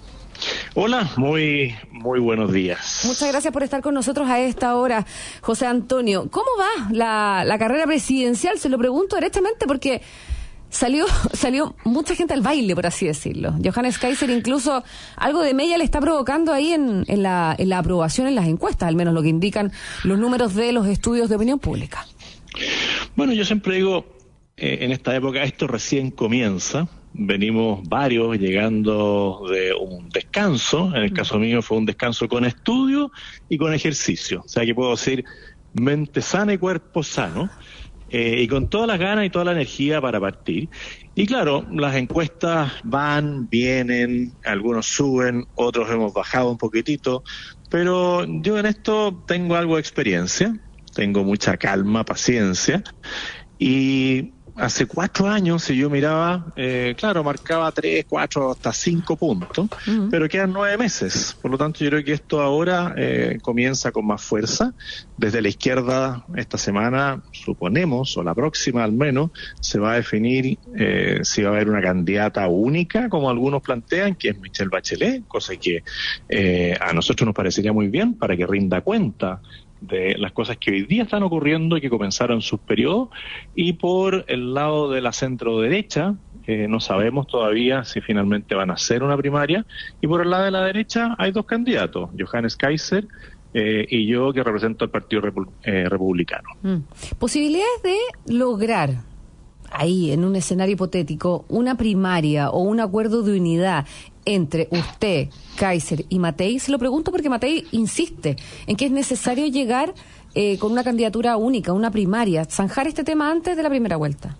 Hola, muy muy buenos días. Muchas gracias por estar con nosotros a esta hora, José Antonio. ¿Cómo va la, la carrera presidencial? Se lo pregunto directamente porque salió salió mucha gente al baile, por así decirlo. Johannes Kaiser incluso algo de mella le está provocando ahí en, en, la, en la aprobación en las encuestas, al menos lo que indican los números de los estudios de opinión pública. Bueno, yo siempre digo, eh, en esta época esto recién comienza. Venimos varios llegando de un descanso, en el caso mío fue un descanso con estudio y con ejercicio, o sea que puedo decir mente sana y cuerpo sano, eh, y con todas las ganas y toda la energía para partir. Y claro, las encuestas van, vienen, algunos suben, otros hemos bajado un poquitito, pero yo en esto tengo algo de experiencia, tengo mucha calma, paciencia, y hace cuatro años, si yo miraba, eh, claro, marcaba tres, cuatro, hasta cinco puntos, uh-huh. pero quedan nueve meses. Por lo tanto, yo creo que esto ahora eh, comienza con más fuerza. Desde la izquierda, esta semana, suponemos, o la próxima al menos, se va a definir eh, si va a haber una candidata única, como algunos plantean, que es Michelle Bachelet, cosa que eh, a nosotros nos parecería muy bien para que rinda cuenta de las cosas que hoy día están ocurriendo y que comenzaron sus periodos. Y por el lado de la centro derecha, eh, no sabemos todavía si finalmente van a hacer una primaria, y por el lado de la derecha hay dos candidatos, Johannes Kaiser eh, y yo, que represento al Partido Repu- eh, Republicano. Mm. Posibilidades de lograr ahí, en un escenario hipotético, una primaria o un acuerdo de unidad entre usted, Kaiser y Matei. Se lo pregunto porque Matei insiste en que es necesario llegar eh, con una candidatura única, una primaria, zanjar este tema antes de la primera vuelta.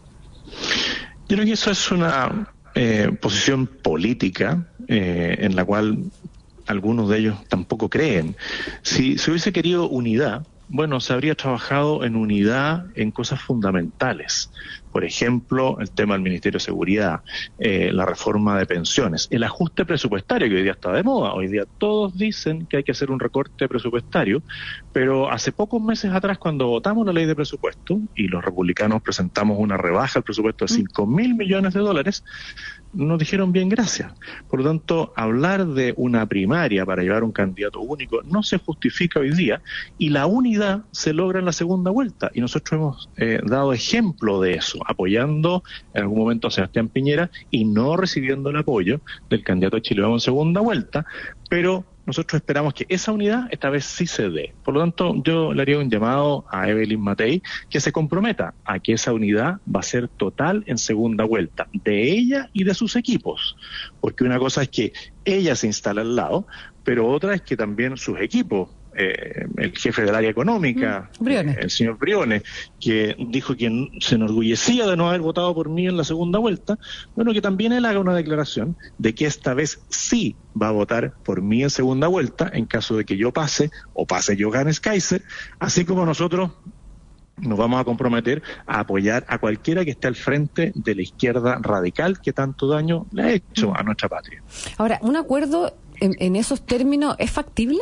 Yo creo que eso es una eh, posición política eh, en la cual algunos de ellos tampoco creen. Si se hubiese querido unidad, bueno, se habría trabajado en unidad en cosas fundamentales. Por ejemplo, el tema del Ministerio de Seguridad, eh, la reforma de pensiones, el ajuste presupuestario, que hoy día está de moda. Hoy día todos dicen que hay que hacer un recorte presupuestario, pero hace pocos meses atrás, cuando votamos la ley de presupuesto y los republicanos presentamos una rebaja al presupuesto de cinco mil millones de dólares, nos dijeron bien gracias. Por lo tanto, hablar de una primaria para llevar un candidato único no se justifica hoy día, y la unidad se logra en la segunda vuelta, y nosotros hemos eh, dado ejemplo de eso, apoyando en algún momento a Sebastián Piñera y no recibiendo el apoyo del candidato de Chile Vamos en segunda vuelta, pero nosotros esperamos que esa unidad esta vez sí se dé. Por lo tanto, yo le haría un llamado a Evelyn Matei que se comprometa a que esa unidad va a ser total en segunda vuelta, de ella y de sus equipos. Porque una cosa es que ella se instala al lado, pero otra es que también sus equipos, eh, el jefe del área económica, mm, eh, el señor Briones, que dijo que se enorgullecía de no haber votado por mí en la segunda vuelta, bueno, que también él haga una declaración de que esta vez sí va a votar por mí en segunda vuelta, en caso de que yo pase, o pase Johannes Kaiser, así como nosotros nos vamos a comprometer a apoyar a cualquiera que esté al frente de la izquierda radical que tanto daño le ha hecho a nuestra patria. Ahora, ¿un acuerdo en, en esos términos es factible?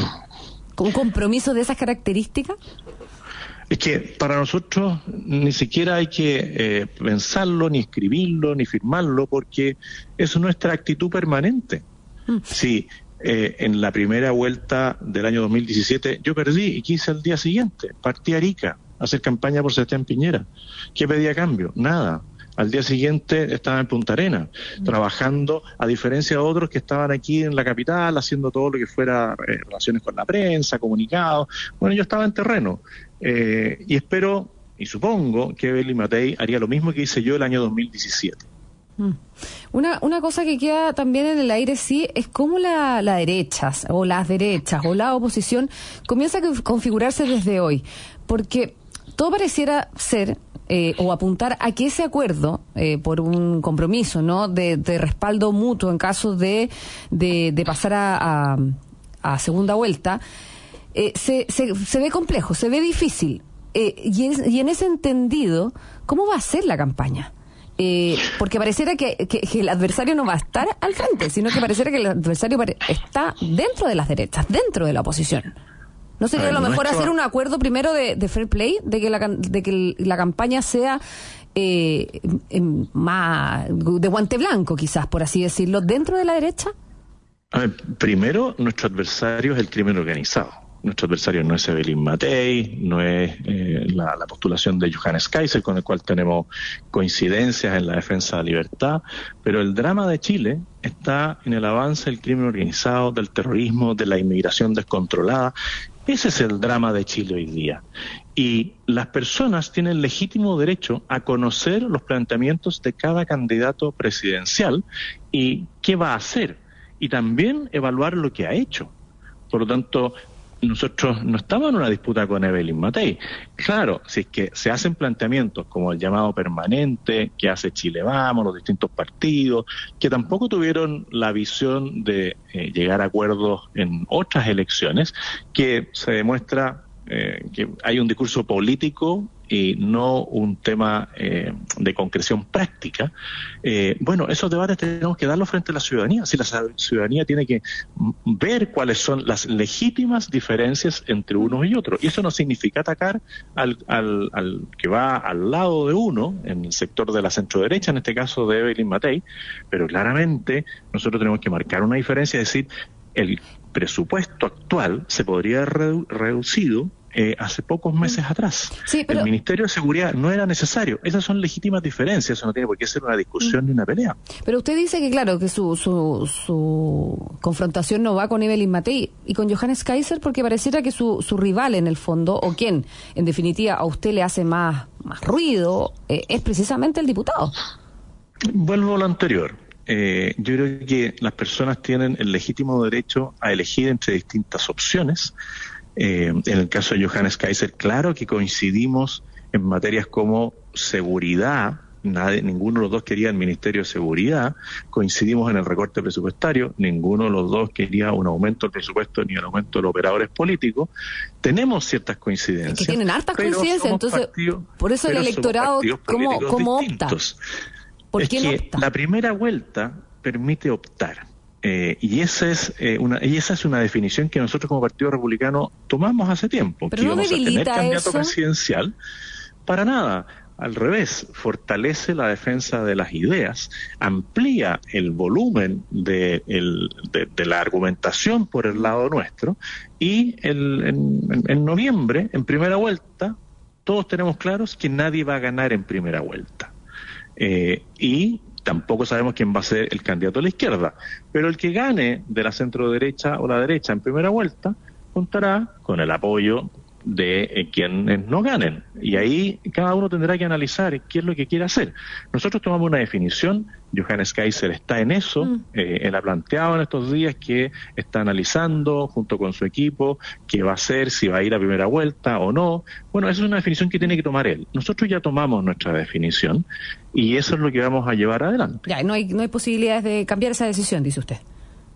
¿Un compromiso de esas características? Es que para nosotros ni siquiera hay que eh, pensarlo, ni escribirlo, ni firmarlo, porque eso es nuestra actitud permanente. Mm. Sí. Eh, en la primera vuelta del año dos mil diecisiete yo perdí y quise al día siguiente, partí a Arica a hacer campaña por Sebastián Piñera. ¿Qué pedí a cambio? Nada. Al día siguiente estaba en Punta Arenas, mm. trabajando, a diferencia de otros que estaban aquí en la capital, haciendo todo lo que fuera eh, relaciones con la prensa, comunicados. Bueno, yo estaba en terreno. Eh, y espero, y supongo, que Evelyn Matei haría lo mismo que hice yo el año dos mil diecisiete. Una, una cosa que queda también en el aire, sí, es cómo la, la derecha, o las derechas, o la oposición comienza a configurarse desde hoy, porque todo pareciera ser eh, o apuntar a que ese acuerdo eh, por un compromiso, ¿no?, de, de respaldo mutuo en caso de, de, de pasar a, a, a segunda vuelta, eh, se, se, se ve complejo, se ve difícil, eh, y, es, y en ese entendido, ¿cómo va a ser la campaña? Eh, porque pareciera que, que, que el adversario no va a estar al frente, sino que pareciera que el adversario pare- está dentro de las derechas, dentro de la oposición. ¿No sería ver, lo mejor nuestro... hacer un acuerdo primero de, de fair play, de que la, de que la campaña sea eh, más de guante blanco, quizás, por así decirlo, dentro de la derecha? A ver, primero, nuestro adversario es el crimen organizado. Nuestro adversario no es Evelyn Matei, no es eh, la, la postulación de Johannes Kaiser, con el cual tenemos coincidencias en la defensa de la libertad, pero el drama de Chile está en el avance del crimen organizado, del terrorismo, de la inmigración descontrolada. Ese es el drama de Chile hoy día. Y las personas tienen legítimo derecho a conocer los planteamientos de cada candidato presidencial y qué va a hacer, y también evaluar lo que ha hecho. Por lo tanto, nosotros no estamos en una disputa con Evelyn Matei. Claro, si es que se hacen planteamientos como el llamado permanente que hace Chile Vamos, los distintos partidos, que tampoco tuvieron la visión de eh, llegar a acuerdos en otras elecciones, que se demuestra eh, que hay un discurso político y no un tema eh, de concreción práctica, eh, bueno, esos debates tenemos que darlos frente a la ciudadanía. Si la ciudadanía tiene que ver cuáles son las legítimas diferencias entre unos y otros. Y eso no significa atacar al, al, al que va al lado de uno, en el sector de la centroderecha, en este caso de Evelyn Matei, pero claramente nosotros tenemos que marcar una diferencia, es decir, el presupuesto actual se podría haber redu- reducido eh, hace pocos meses atrás. Sí, pero... El Ministerio de Seguridad no era necesario. Esas son legítimas diferencias, eso no tiene por qué ser una discusión mm. ni una pelea. Pero usted dice que, claro, que su, su, su confrontación no va con Evelyn Matei y con Johannes Kaiser, porque pareciera que su, su rival en el fondo, o quien en definitiva a usted le hace más, más ruido, eh, es precisamente el diputado. Vuelvo a lo anterior. Eh, yo creo que las personas tienen el legítimo derecho a elegir entre distintas opciones. Eh, en el caso de Johannes Kaiser, claro que coincidimos en materias como seguridad. Nadie, ninguno de los dos quería el Ministerio de Seguridad. Coincidimos en el recorte presupuestario. Ninguno de los dos quería un aumento del presupuesto ni el aumento de los operadores políticos. Tenemos ciertas coincidencias. Es que tienen hartas coincidencias, entonces partidos, por eso el electorado, ¿cómo, cómo opta? Es que opta? La primera vuelta permite optar. Eh, y esa es eh, una y esa es una definición que nosotros como Partido Republicano tomamos hace tiempo. Pero que no íbamos a tener candidato eso. presidencial. Para nada. Al revés, fortalece la defensa de las ideas, amplía el volumen de, el, de, de la argumentación por el lado nuestro, y el, en, en noviembre, en primera vuelta, todos tenemos claros que nadie va a ganar en primera vuelta. Eh, y tampoco sabemos quién va a ser el candidato de la izquierda, pero el que gane de la centro derecha o la derecha en primera vuelta contará con el apoyo de eh, quienes no ganen, y ahí cada uno tendrá que analizar qué es lo que quiere hacer. Nosotros tomamos una definición. Johannes Kaiser está en eso, mm. eh, él ha planteado en estos días que está analizando junto con su equipo qué va a hacer, si va a ir a primera vuelta o no. Bueno, esa es una definición que tiene que tomar él. Nosotros ya tomamos nuestra definición y eso es lo que vamos a llevar adelante. Ya, no hay, no hay posibilidades de cambiar esa decisión, dice usted.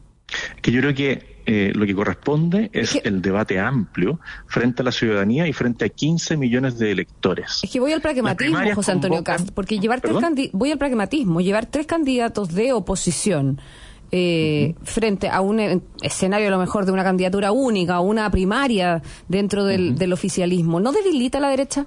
Que yo creo que eh, lo que corresponde es, es que, el debate amplio frente a la ciudadanía y frente a quince millones de electores. Es que voy al pragmatismo, José Antonio Cast, porque llevar tres candi- voy al pragmatismo, llevar tres candidatos de oposición eh, uh-huh. frente a un eh, escenario a lo mejor de una candidatura única o una primaria dentro del, uh-huh. del oficialismo, ¿no debilita a la derecha?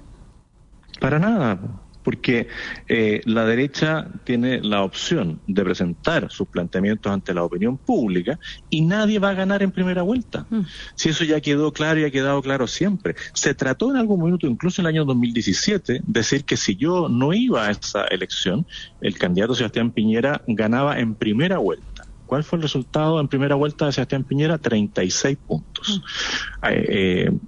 Para nada. Porque eh, la derecha tiene la opción de presentar sus planteamientos ante la opinión pública y nadie va a ganar en primera vuelta. Mm. Si eso ya quedó claro y ha quedado claro siempre. Se trató en algún minuto, incluso en el año dos mil diecisiete, decir que si yo no iba a esa elección, el candidato Sebastián Piñera ganaba en primera vuelta. ¿Cuál fue el resultado en primera vuelta de Sebastián Piñera? treinta y seis puntos. Mm. Eh, eh,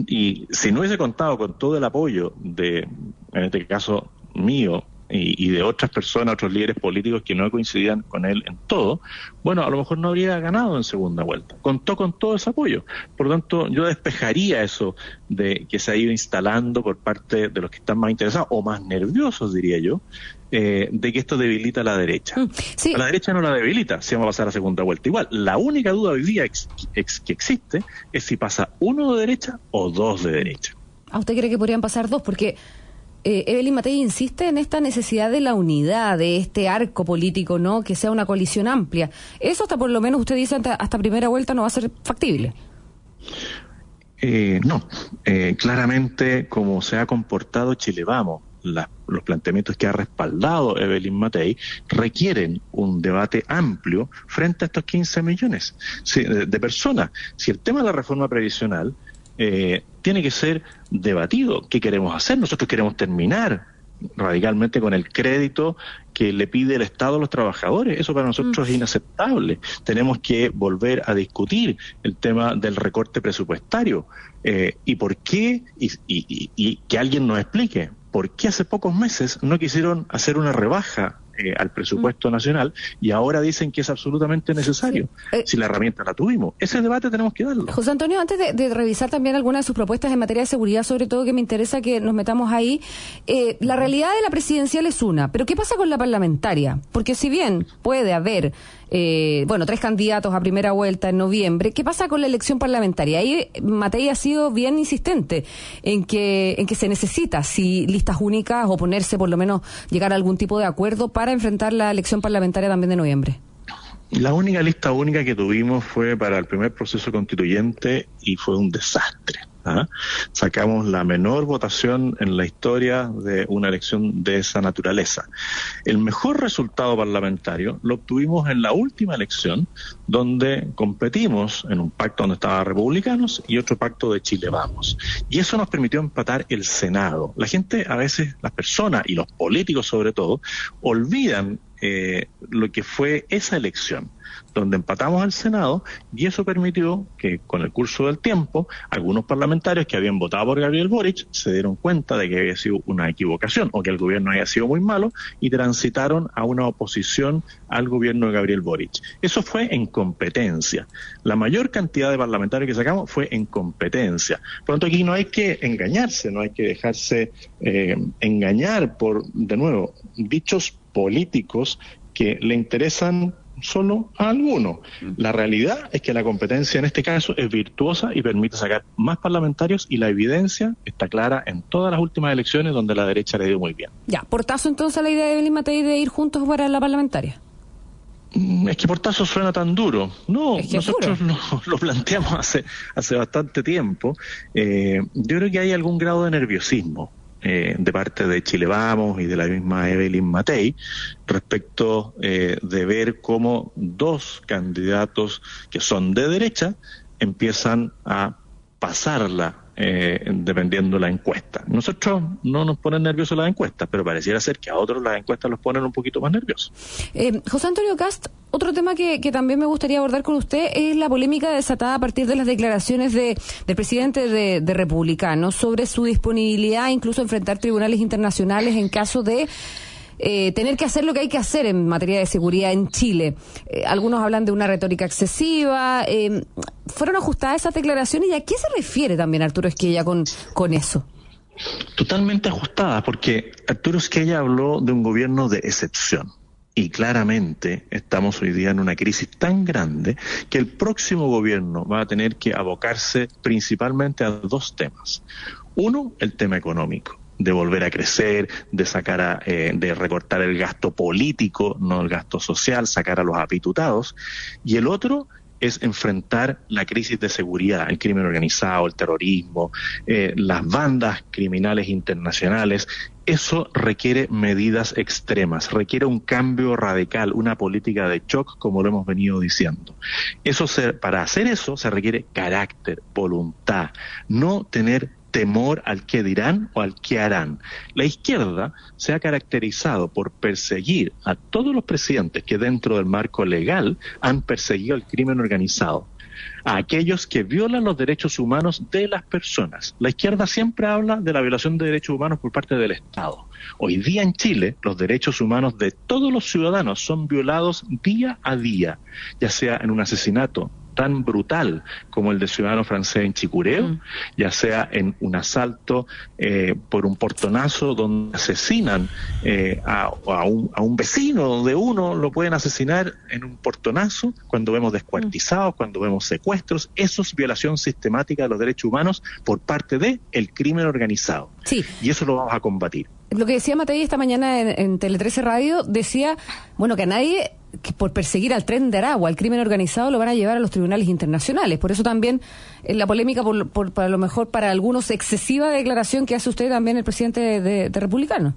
y si no hubiese contado con todo el apoyo de, en este caso mío, y, y de otras personas, otros líderes políticos que no coincidían con él en todo, bueno, a lo mejor no habría ganado en segunda vuelta. Contó con todo ese apoyo. Por lo tanto, yo despejaría eso de que se ha ido instalando por parte de los que están más interesados, o más nerviosos, diría yo, eh, de que esto debilita a la derecha. Sí. A la derecha no la debilita si vamos a pasar a segunda vuelta. Igual, la única duda hoy día ex, ex, que existe es si pasa uno de derecha o dos de derecha. ¿A usted cree que podrían pasar dos? Porque Eh, Evelyn Matei insiste en esta necesidad de la unidad, de este arco político, ¿no? Que sea una coalición amplia. Eso hasta por lo menos usted dice hasta, hasta primera vuelta no va a ser factible. Eh, no, eh, claramente como se ha comportado Chile Vamos, la, los planteamientos que ha respaldado Evelyn Matei requieren un debate amplio frente a estos quince millones sí, de, de personas. Si el tema de la reforma previsional Eh, tiene que ser debatido. ¿Qué queremos hacer? Nosotros queremos terminar radicalmente con el crédito que le pide el Estado a los trabajadores. Eso para nosotros mm. es inaceptable. Tenemos que volver a discutir el tema del recorte presupuestario. Eh, ¿Y por qué? Y, y, y, y que alguien nos explique. ¿Por qué hace pocos meses no quisieron hacer una rebaja eh, al presupuesto mm. nacional y ahora dicen que es absolutamente necesario? Sí. Eh, si la herramienta la tuvimos. Ese debate tenemos que darlo. José Antonio, antes de, de revisar también algunas de sus propuestas en materia de seguridad, sobre todo que me interesa que nos metamos ahí, eh, la realidad de la presidencial es una, pero ¿qué pasa con la parlamentaria? Porque si bien puede haber eh, bueno, tres candidatos a primera vuelta en noviembre. ¿Qué pasa con la elección parlamentaria? Ahí Matei ha sido bien insistente en que, en que se necesita, si listas únicas, o ponerse, por lo menos, llegar a algún tipo de acuerdo para enfrentar la elección parlamentaria también de noviembre. La única lista única que tuvimos fue para el primer proceso constituyente y fue un desastre. ¿Ah? Sacamos la menor votación en la historia de una elección de esa naturaleza. El mejor resultado parlamentario lo obtuvimos en la última elección, donde competimos en un pacto donde estaban republicanos y otro pacto de Chile Vamos. Y eso nos permitió empatar el Senado. La gente, a veces, las personas y los políticos sobre todo, olvidan Eh, lo que fue esa elección, donde empatamos al Senado, y eso permitió que con el curso del tiempo algunos parlamentarios que habían votado por Gabriel Boric se dieron cuenta de que había sido una equivocación o que el gobierno había sido muy malo y transitaron a una oposición al gobierno de Gabriel Boric. Eso fue en competencia. La mayor cantidad de parlamentarios que sacamos fue en competencia. Por lo tanto, aquí no hay que engañarse, no hay que dejarse eh, engañar por, de nuevo, dichos políticos que le interesan solo a algunos. La realidad es que la competencia en este caso es virtuosa y permite sacar más parlamentarios, y la evidencia está clara en todas las últimas elecciones donde la derecha le dio muy bien. Ya, portazo entonces la idea de Evelyn Matei de ir juntos para la parlamentaria. Es que portazo suena tan duro. No, es que nosotros lo, lo planteamos hace, hace bastante tiempo. Eh, yo creo que hay algún grado de nerviosismo Eh, de parte de Chile Vamos y de la misma Evelyn Matei respecto eh, de ver cómo dos candidatos que son de derecha empiezan a pasarla eh, dependiendo la encuesta. Nosotros no nos ponen nerviosos las encuestas, pero pareciera ser que a otros las encuestas los ponen un poquito más nerviosos. Eh, José Antonio Cast, otro tema que, que también me gustaría abordar con usted es la polémica desatada a partir de las declaraciones de, del presidente de, de Republicanos sobre su disponibilidad incluso a enfrentar tribunales internacionales en caso de Eh, tener que hacer lo que hay que hacer en materia de seguridad en Chile. Eh, algunos hablan de una retórica excesiva. Eh, ¿Fueron ajustadas esas declaraciones? ¿Y a qué se refiere también Arturo Esquella con, con eso? Totalmente ajustadas, porque Arturo Esquella habló de un gobierno de excepción. Y claramente estamos hoy día en una crisis tan grande que el próximo gobierno va a tener que abocarse principalmente a dos temas. Uno, el tema económico, de volver a crecer, de sacar a, eh, de recortar el gasto político, no el gasto social, sacar a los apitutados. Y el otro es enfrentar la crisis de seguridad, el crimen organizado, el terrorismo, eh, las bandas criminales internacionales. Eso requiere medidas extremas, requiere un cambio radical, una política de shock, como lo hemos venido diciendo. Eso se, para hacer eso se requiere carácter, voluntad, no tener temor al qué dirán o al qué harán. La izquierda se ha caracterizado por perseguir a todos los presidentes que dentro del marco legal han perseguido el crimen organizado, a aquellos que violan los derechos humanos de las personas. La izquierda siempre habla de la violación de derechos humanos por parte del Estado. Hoy día en Chile los derechos humanos de todos los ciudadanos son violados día a día, ya sea en un asesinato tan brutal como el de ciudadano francés en Chicureo, mm. ya sea en un asalto eh, por un portonazo donde asesinan eh, a, a, un, a un vecino de uno, lo pueden asesinar en un portonazo, cuando vemos descuartizados, mm. cuando vemos secuestros. Eso es violación sistemática de los derechos humanos por parte de el crimen organizado. Sí. Y eso lo vamos a combatir. Lo que decía Matei esta mañana en, en Tele trece Radio, decía, bueno, que a nadie, que por perseguir al Tren de Aragua, al crimen organizado, lo van a llevar a los tribunales internacionales. Por eso también eh, la polémica, por, por, para lo mejor para algunos, excesiva declaración que hace usted también, el presidente de, de, de Republicano.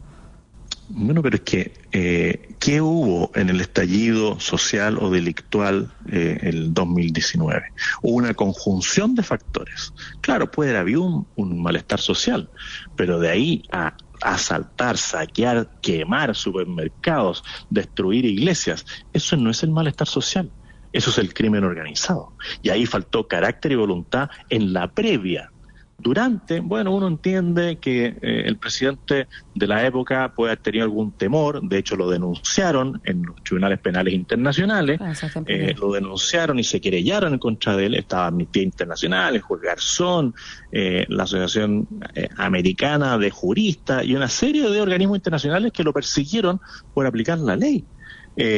Bueno, pero es que, eh, ¿qué hubo en el estallido social o delictual eh, el dos mil diecinueve? Hubo una conjunción de factores. Claro, puede haber un, un malestar social, pero de ahí a asaltar, saquear, quemar supermercados, destruir iglesias, eso no es el malestar social, eso es el crimen organizado. Y ahí faltó carácter y voluntad en la previa. Durante, bueno, uno entiende que eh, el presidente de la época puede haber tenido algún temor, de hecho lo denunciaron en los tribunales penales internacionales, ah, eh, lo denunciaron y se querellaron en contra de él, estaba Amnistía Internacional, el juez Garzón, eh, la Asociación eh, Americana de Juristas y una serie de organismos internacionales que lo persiguieron por aplicar la ley. Eh,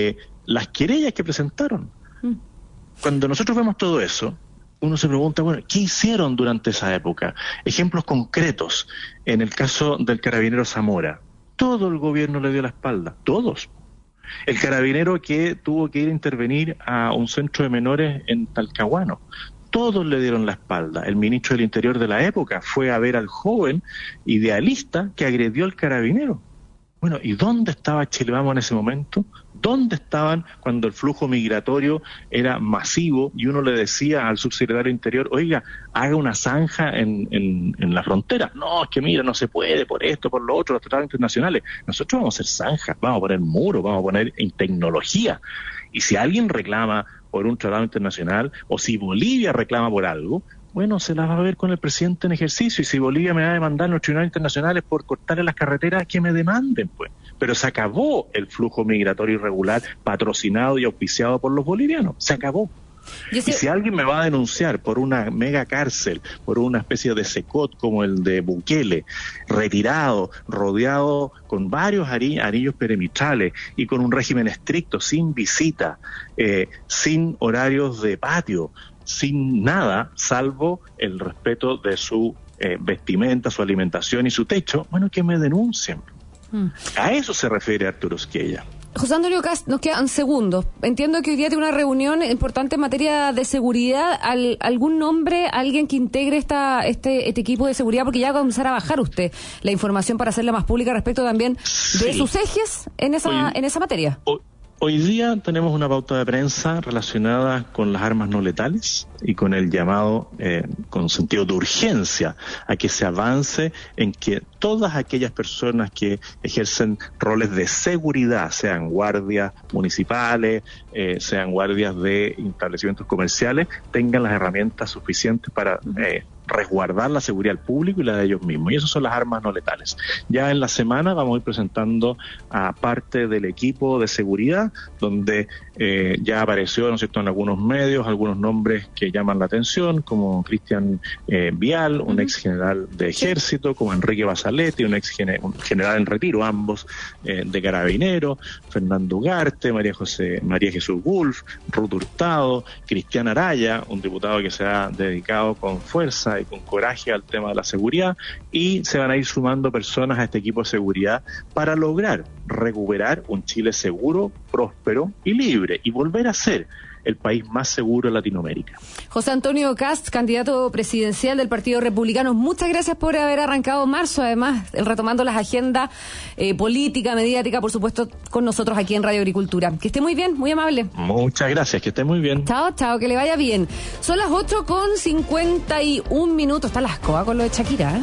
las querellas que presentaron. Mm. Cuando nosotros vemos todo eso, uno se pregunta, bueno, ¿qué hicieron durante esa época? Ejemplos concretos. En el caso del carabinero Zamora, todo el gobierno le dio la espalda, todos. El carabinero que tuvo que ir a intervenir a un centro de menores en Talcahuano, todos le dieron la espalda. El ministro del Interior de la época fue a ver al joven idealista que agredió al carabinero. Bueno, ¿y dónde estaba Chile Vamos en ese momento? ¿Dónde estaban cuando el flujo migratorio era masivo y uno le decía al subsecretario Interior, oiga, haga una zanja en, en, en la frontera? No, es que mira, no se puede por esto, por lo otro, los tratados internacionales. Nosotros vamos a hacer zanjas, vamos a poner muros, vamos a poner en tecnología. Y si alguien reclama por un tratado internacional o si Bolivia reclama por algo, bueno, se las va a ver con el presidente en ejercicio, y si Bolivia me va a demandar en los tribunales internacionales por cortarle las carreteras, que me demanden, pues. Pero se acabó el flujo migratorio irregular patrocinado y auspiciado por los bolivianos, se acabó. Y si alguien me va a denunciar por una mega cárcel, por una especie de secot como el de Bukele, retirado, rodeado con varios anillos perimetrales y con un régimen estricto, sin visita, eh, sin horarios de patio, sin nada, salvo el respeto de su eh, vestimenta, su alimentación y su techo, bueno, que me denuncien. Mm. A eso se refiere Arturo Esquella. José Antonio Kast, nos quedan segundos. Entiendo que hoy día tiene una reunión importante en materia de seguridad. ¿Al, ¿Algún nombre, alguien que integre esta este, este equipo de seguridad? Porque ya va a comenzar a bajar usted la información para hacerla más pública respecto también sí. de sus ejes en esa, hoy, en esa materia. Hoy, hoy día tenemos una pauta de prensa relacionada con las armas no letales y con el llamado, eh, con sentido de urgencia, a que se avance en que todas aquellas personas que ejercen roles de seguridad, sean guardias municipales, eh, sean guardias de establecimientos comerciales, tengan las herramientas suficientes para eh, resguardar la seguridad del público y la de ellos mismos. Y esas son las armas no letales. Ya en la semana vamos a ir presentando a parte del equipo de seguridad, donde eh, ya apareció, ¿no es cierto?, en algunos medios, algunos nombres que llaman la atención, como Cristian eh, Vial, un ex general de ejército, como Enrique Basaletti, un ex gener- un general en retiro, ambos eh, de Carabineros, Fernando Ugarte, María José, María Jesús Wolf, Ruth Hurtado, Cristian Araya, un diputado que se ha dedicado con fuerza y con coraje al tema de la seguridad, y se van a ir sumando personas a este equipo de seguridad para lograr recuperar un Chile seguro, próspero y libre, y volver a ser el país más seguro de Latinoamérica. José Antonio Kast, candidato presidencial del Partido Republicano, muchas gracias por haber arrancado marzo, además retomando las agendas eh, política, mediática, por supuesto, con nosotros aquí en Radio Agricultura. Que esté muy bien, muy amable. Muchas gracias, que esté muy bien. Chao, chao, que le vaya bien. Son las ocho con cincuenta y un minutos. Está la escoba con lo de Shakira, ¿eh?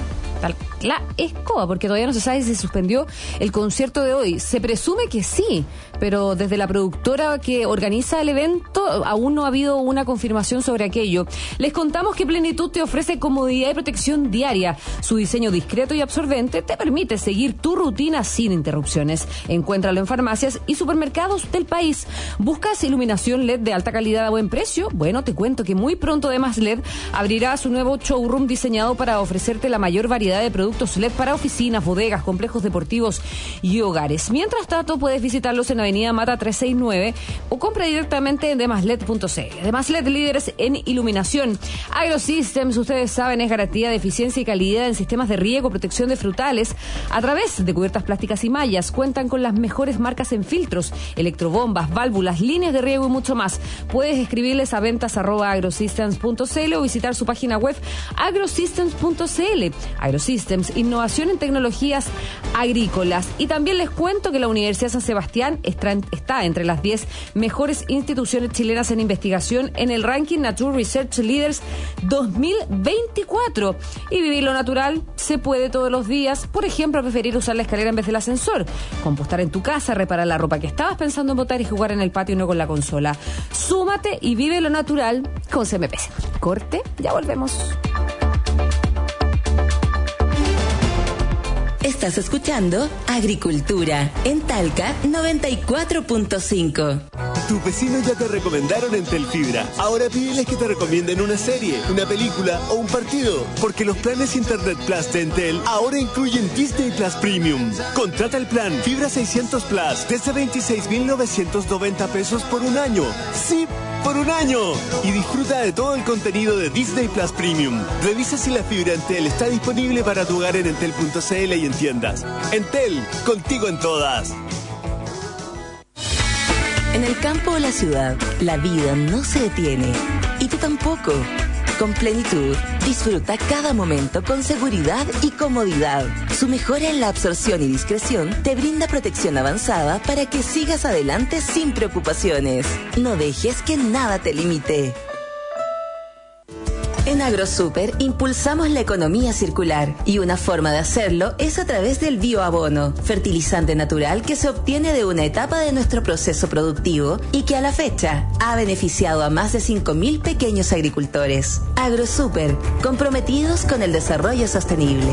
La escoba, porque todavía no se sabe si se suspendió el concierto de hoy. Se presume que sí, pero desde la productora que organiza el evento aún no ha habido una confirmación sobre aquello. Les contamos que Plenitud te ofrece comodidad y protección diaria. Su diseño discreto y absorbente te permite seguir tu rutina sin interrupciones. Encuéntralo en farmacias y supermercados del país. ¿Buscas iluminación L E D de alta calidad a buen precio? Bueno, te cuento que muy pronto además L E D abrirá su nuevo showroom diseñado para ofrecerte la mayor variedad de productos L E D para oficinas, bodegas, complejos deportivos y hogares. Mientras tanto, puedes visitarlos en Avenida Mata trescientos sesenta y nueve o compra directamente en demasled punto c l. Demasled, líderes en iluminación. AgroSystems, ustedes saben, es garantía de eficiencia y calidad en sistemas de riego, protección de frutales a través de cubiertas plásticas y mallas. Cuentan con las mejores marcas en filtros, electrobombas, válvulas, líneas de riego y mucho más. Puedes escribirles a ventas arroba agrosystems punto c l o visitar su página web agrosystems punto c l. AgroSystems, innovación en tecnologías agrícolas. Y también les cuento que la Universidad San Sebastián está entre las diez mejores instituciones chilenas en investigación en el ranking Nature Research Leaders dos mil veinticuatro. Y vivir lo natural se puede todos los días. Por ejemplo, preferir usar la escalera en vez del ascensor, compostar en tu casa, reparar la ropa que estabas pensando en botar y jugar en el patio y no con la consola. Súmate y vive lo natural con C M P C. Corte, ya volvemos. Estás escuchando Agricultura en Talca noventa y cuatro punto cinco. Tus vecinos ya te recomendaron Entel Fibra. Ahora pídeles que te recomienden una serie, una película o un partido, porque los planes Internet Plus de Entel ahora incluyen Disney Plus Premium. Contrata el plan Fibra seiscientos Plus desde veintiséis mil novecientos noventa pesos por un año. ¡Sí! ¡Por un año! Y disfruta de todo el contenido de Disney Plus Premium. Revisa si la fibra Entel está disponible para tu hogar en entel punto c l y en tiendas. Entel, contigo en todas. En el campo o la ciudad, la vida no se detiene. Y tú tampoco. Con Plenitud, disfruta cada momento con seguridad y comodidad. Su mejora en la absorción y discreción te brinda protección avanzada para que sigas adelante sin preocupaciones. No dejes que nada te limite. En AgroSuper impulsamos la economía circular y una forma de hacerlo es a través del bioabono, fertilizante natural que se obtiene de una etapa de nuestro proceso productivo y que a la fecha ha beneficiado a más de cinco mil pequeños agricultores. AgroSuper, comprometidos con el desarrollo sostenible.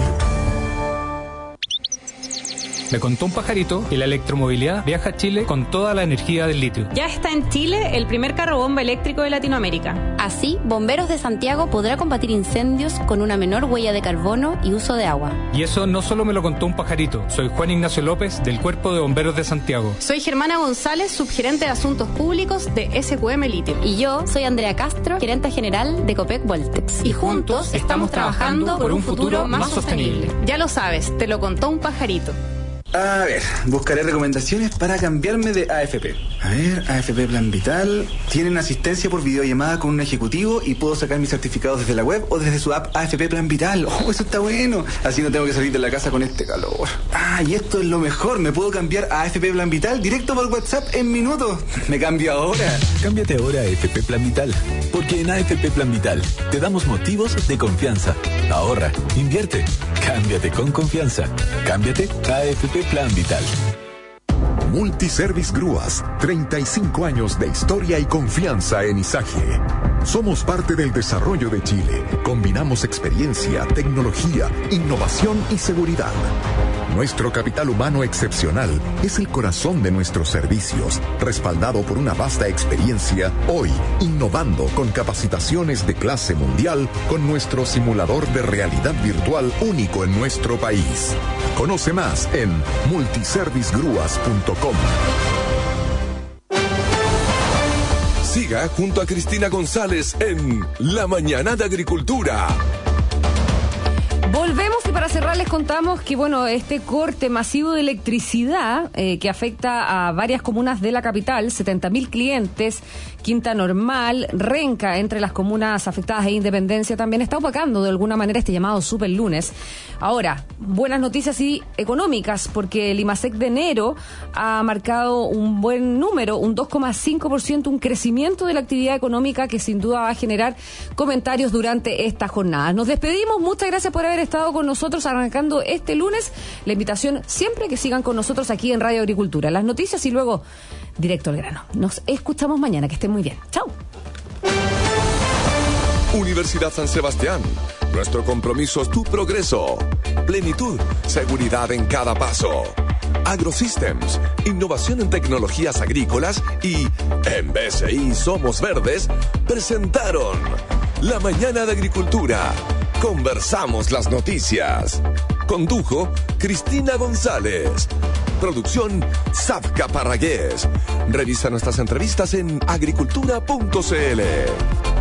Me contó un pajarito que la electromovilidad viaja a Chile con toda la energía del litio. Ya está en Chile el primer carro bomba eléctrico de Latinoamérica. Así, Bomberos de Santiago podrá combatir incendios con una menor huella de carbono y uso de agua. Y eso no solo me lo contó un pajarito. Soy Juan Ignacio López, del Cuerpo de Bomberos de Santiago. Soy Germana González, subgerente de Asuntos Públicos de S Q M Litio. Y yo soy Andrea Castro, gerente general de Copec Voltex. Y juntos estamos trabajando por un futuro más sostenible. Ya lo sabes, te lo contó un pajarito. A ver, buscaré recomendaciones para cambiarme de A F P. A ver, A F P Plan Vital. Tienen asistencia por videollamada con un ejecutivo y puedo sacar mis certificados desde la web o desde su app A F P Plan Vital. Oh, eso está bueno. Así no tengo que salir de la casa con este calor. Ah, y esto es lo mejor. Me puedo cambiar a A F P Plan Vital directo por WhatsApp en minutos. Me cambio ahora. Cámbiate ahora a A F P Plan Vital. Porque en A F P Plan Vital te damos motivos de confianza. Ahorra, invierte, cámbiate con confianza. Cámbiate a A F P Plan Vital. Multiservice Grúas, treinta y cinco años de historia y confianza en Izaje. Somos parte del desarrollo de Chile. Combinamos experiencia, tecnología, innovación y seguridad. Nuestro capital humano excepcional es el corazón de nuestros servicios, respaldado por una vasta experiencia, hoy innovando con capacitaciones de clase mundial con nuestro simulador de realidad virtual único en nuestro país. Conoce más en multiservice grúas punto com. Siga junto a Cristina González en La Mañana de Agricultura. Volvemos y para cerrar les contamos que bueno, este corte masivo de electricidad eh, que afecta a varias comunas de la capital, setenta mil clientes, Quinta Normal, Renca, entre las comunas afectadas e Independencia, también está opacando de alguna manera este llamado super lunes. Ahora, buenas noticias y económicas, porque el IMASEC de enero ha marcado un buen número, un dos coma cinco por ciento, un crecimiento de la actividad económica que sin duda va a generar comentarios durante esta jornada. Nos despedimos, muchas gracias por haber estado con nosotros arrancando este lunes. La invitación siempre que sigan con nosotros aquí en Radio Agricultura. Las noticias y luego directo al grano. Nos escuchamos mañana, que estén muy bien. Chao. Universidad San Sebastián. Nuestro compromiso es tu progreso. Plenitud, seguridad en cada paso. AgroSystems, innovación en tecnologías agrícolas y en B C I Somos Verdes presentaron La Mañana de Agricultura. Conversamos las noticias. Condujo Cristina González. Producción Zavka Parragués. Revisa nuestras entrevistas en agricultura punto c l.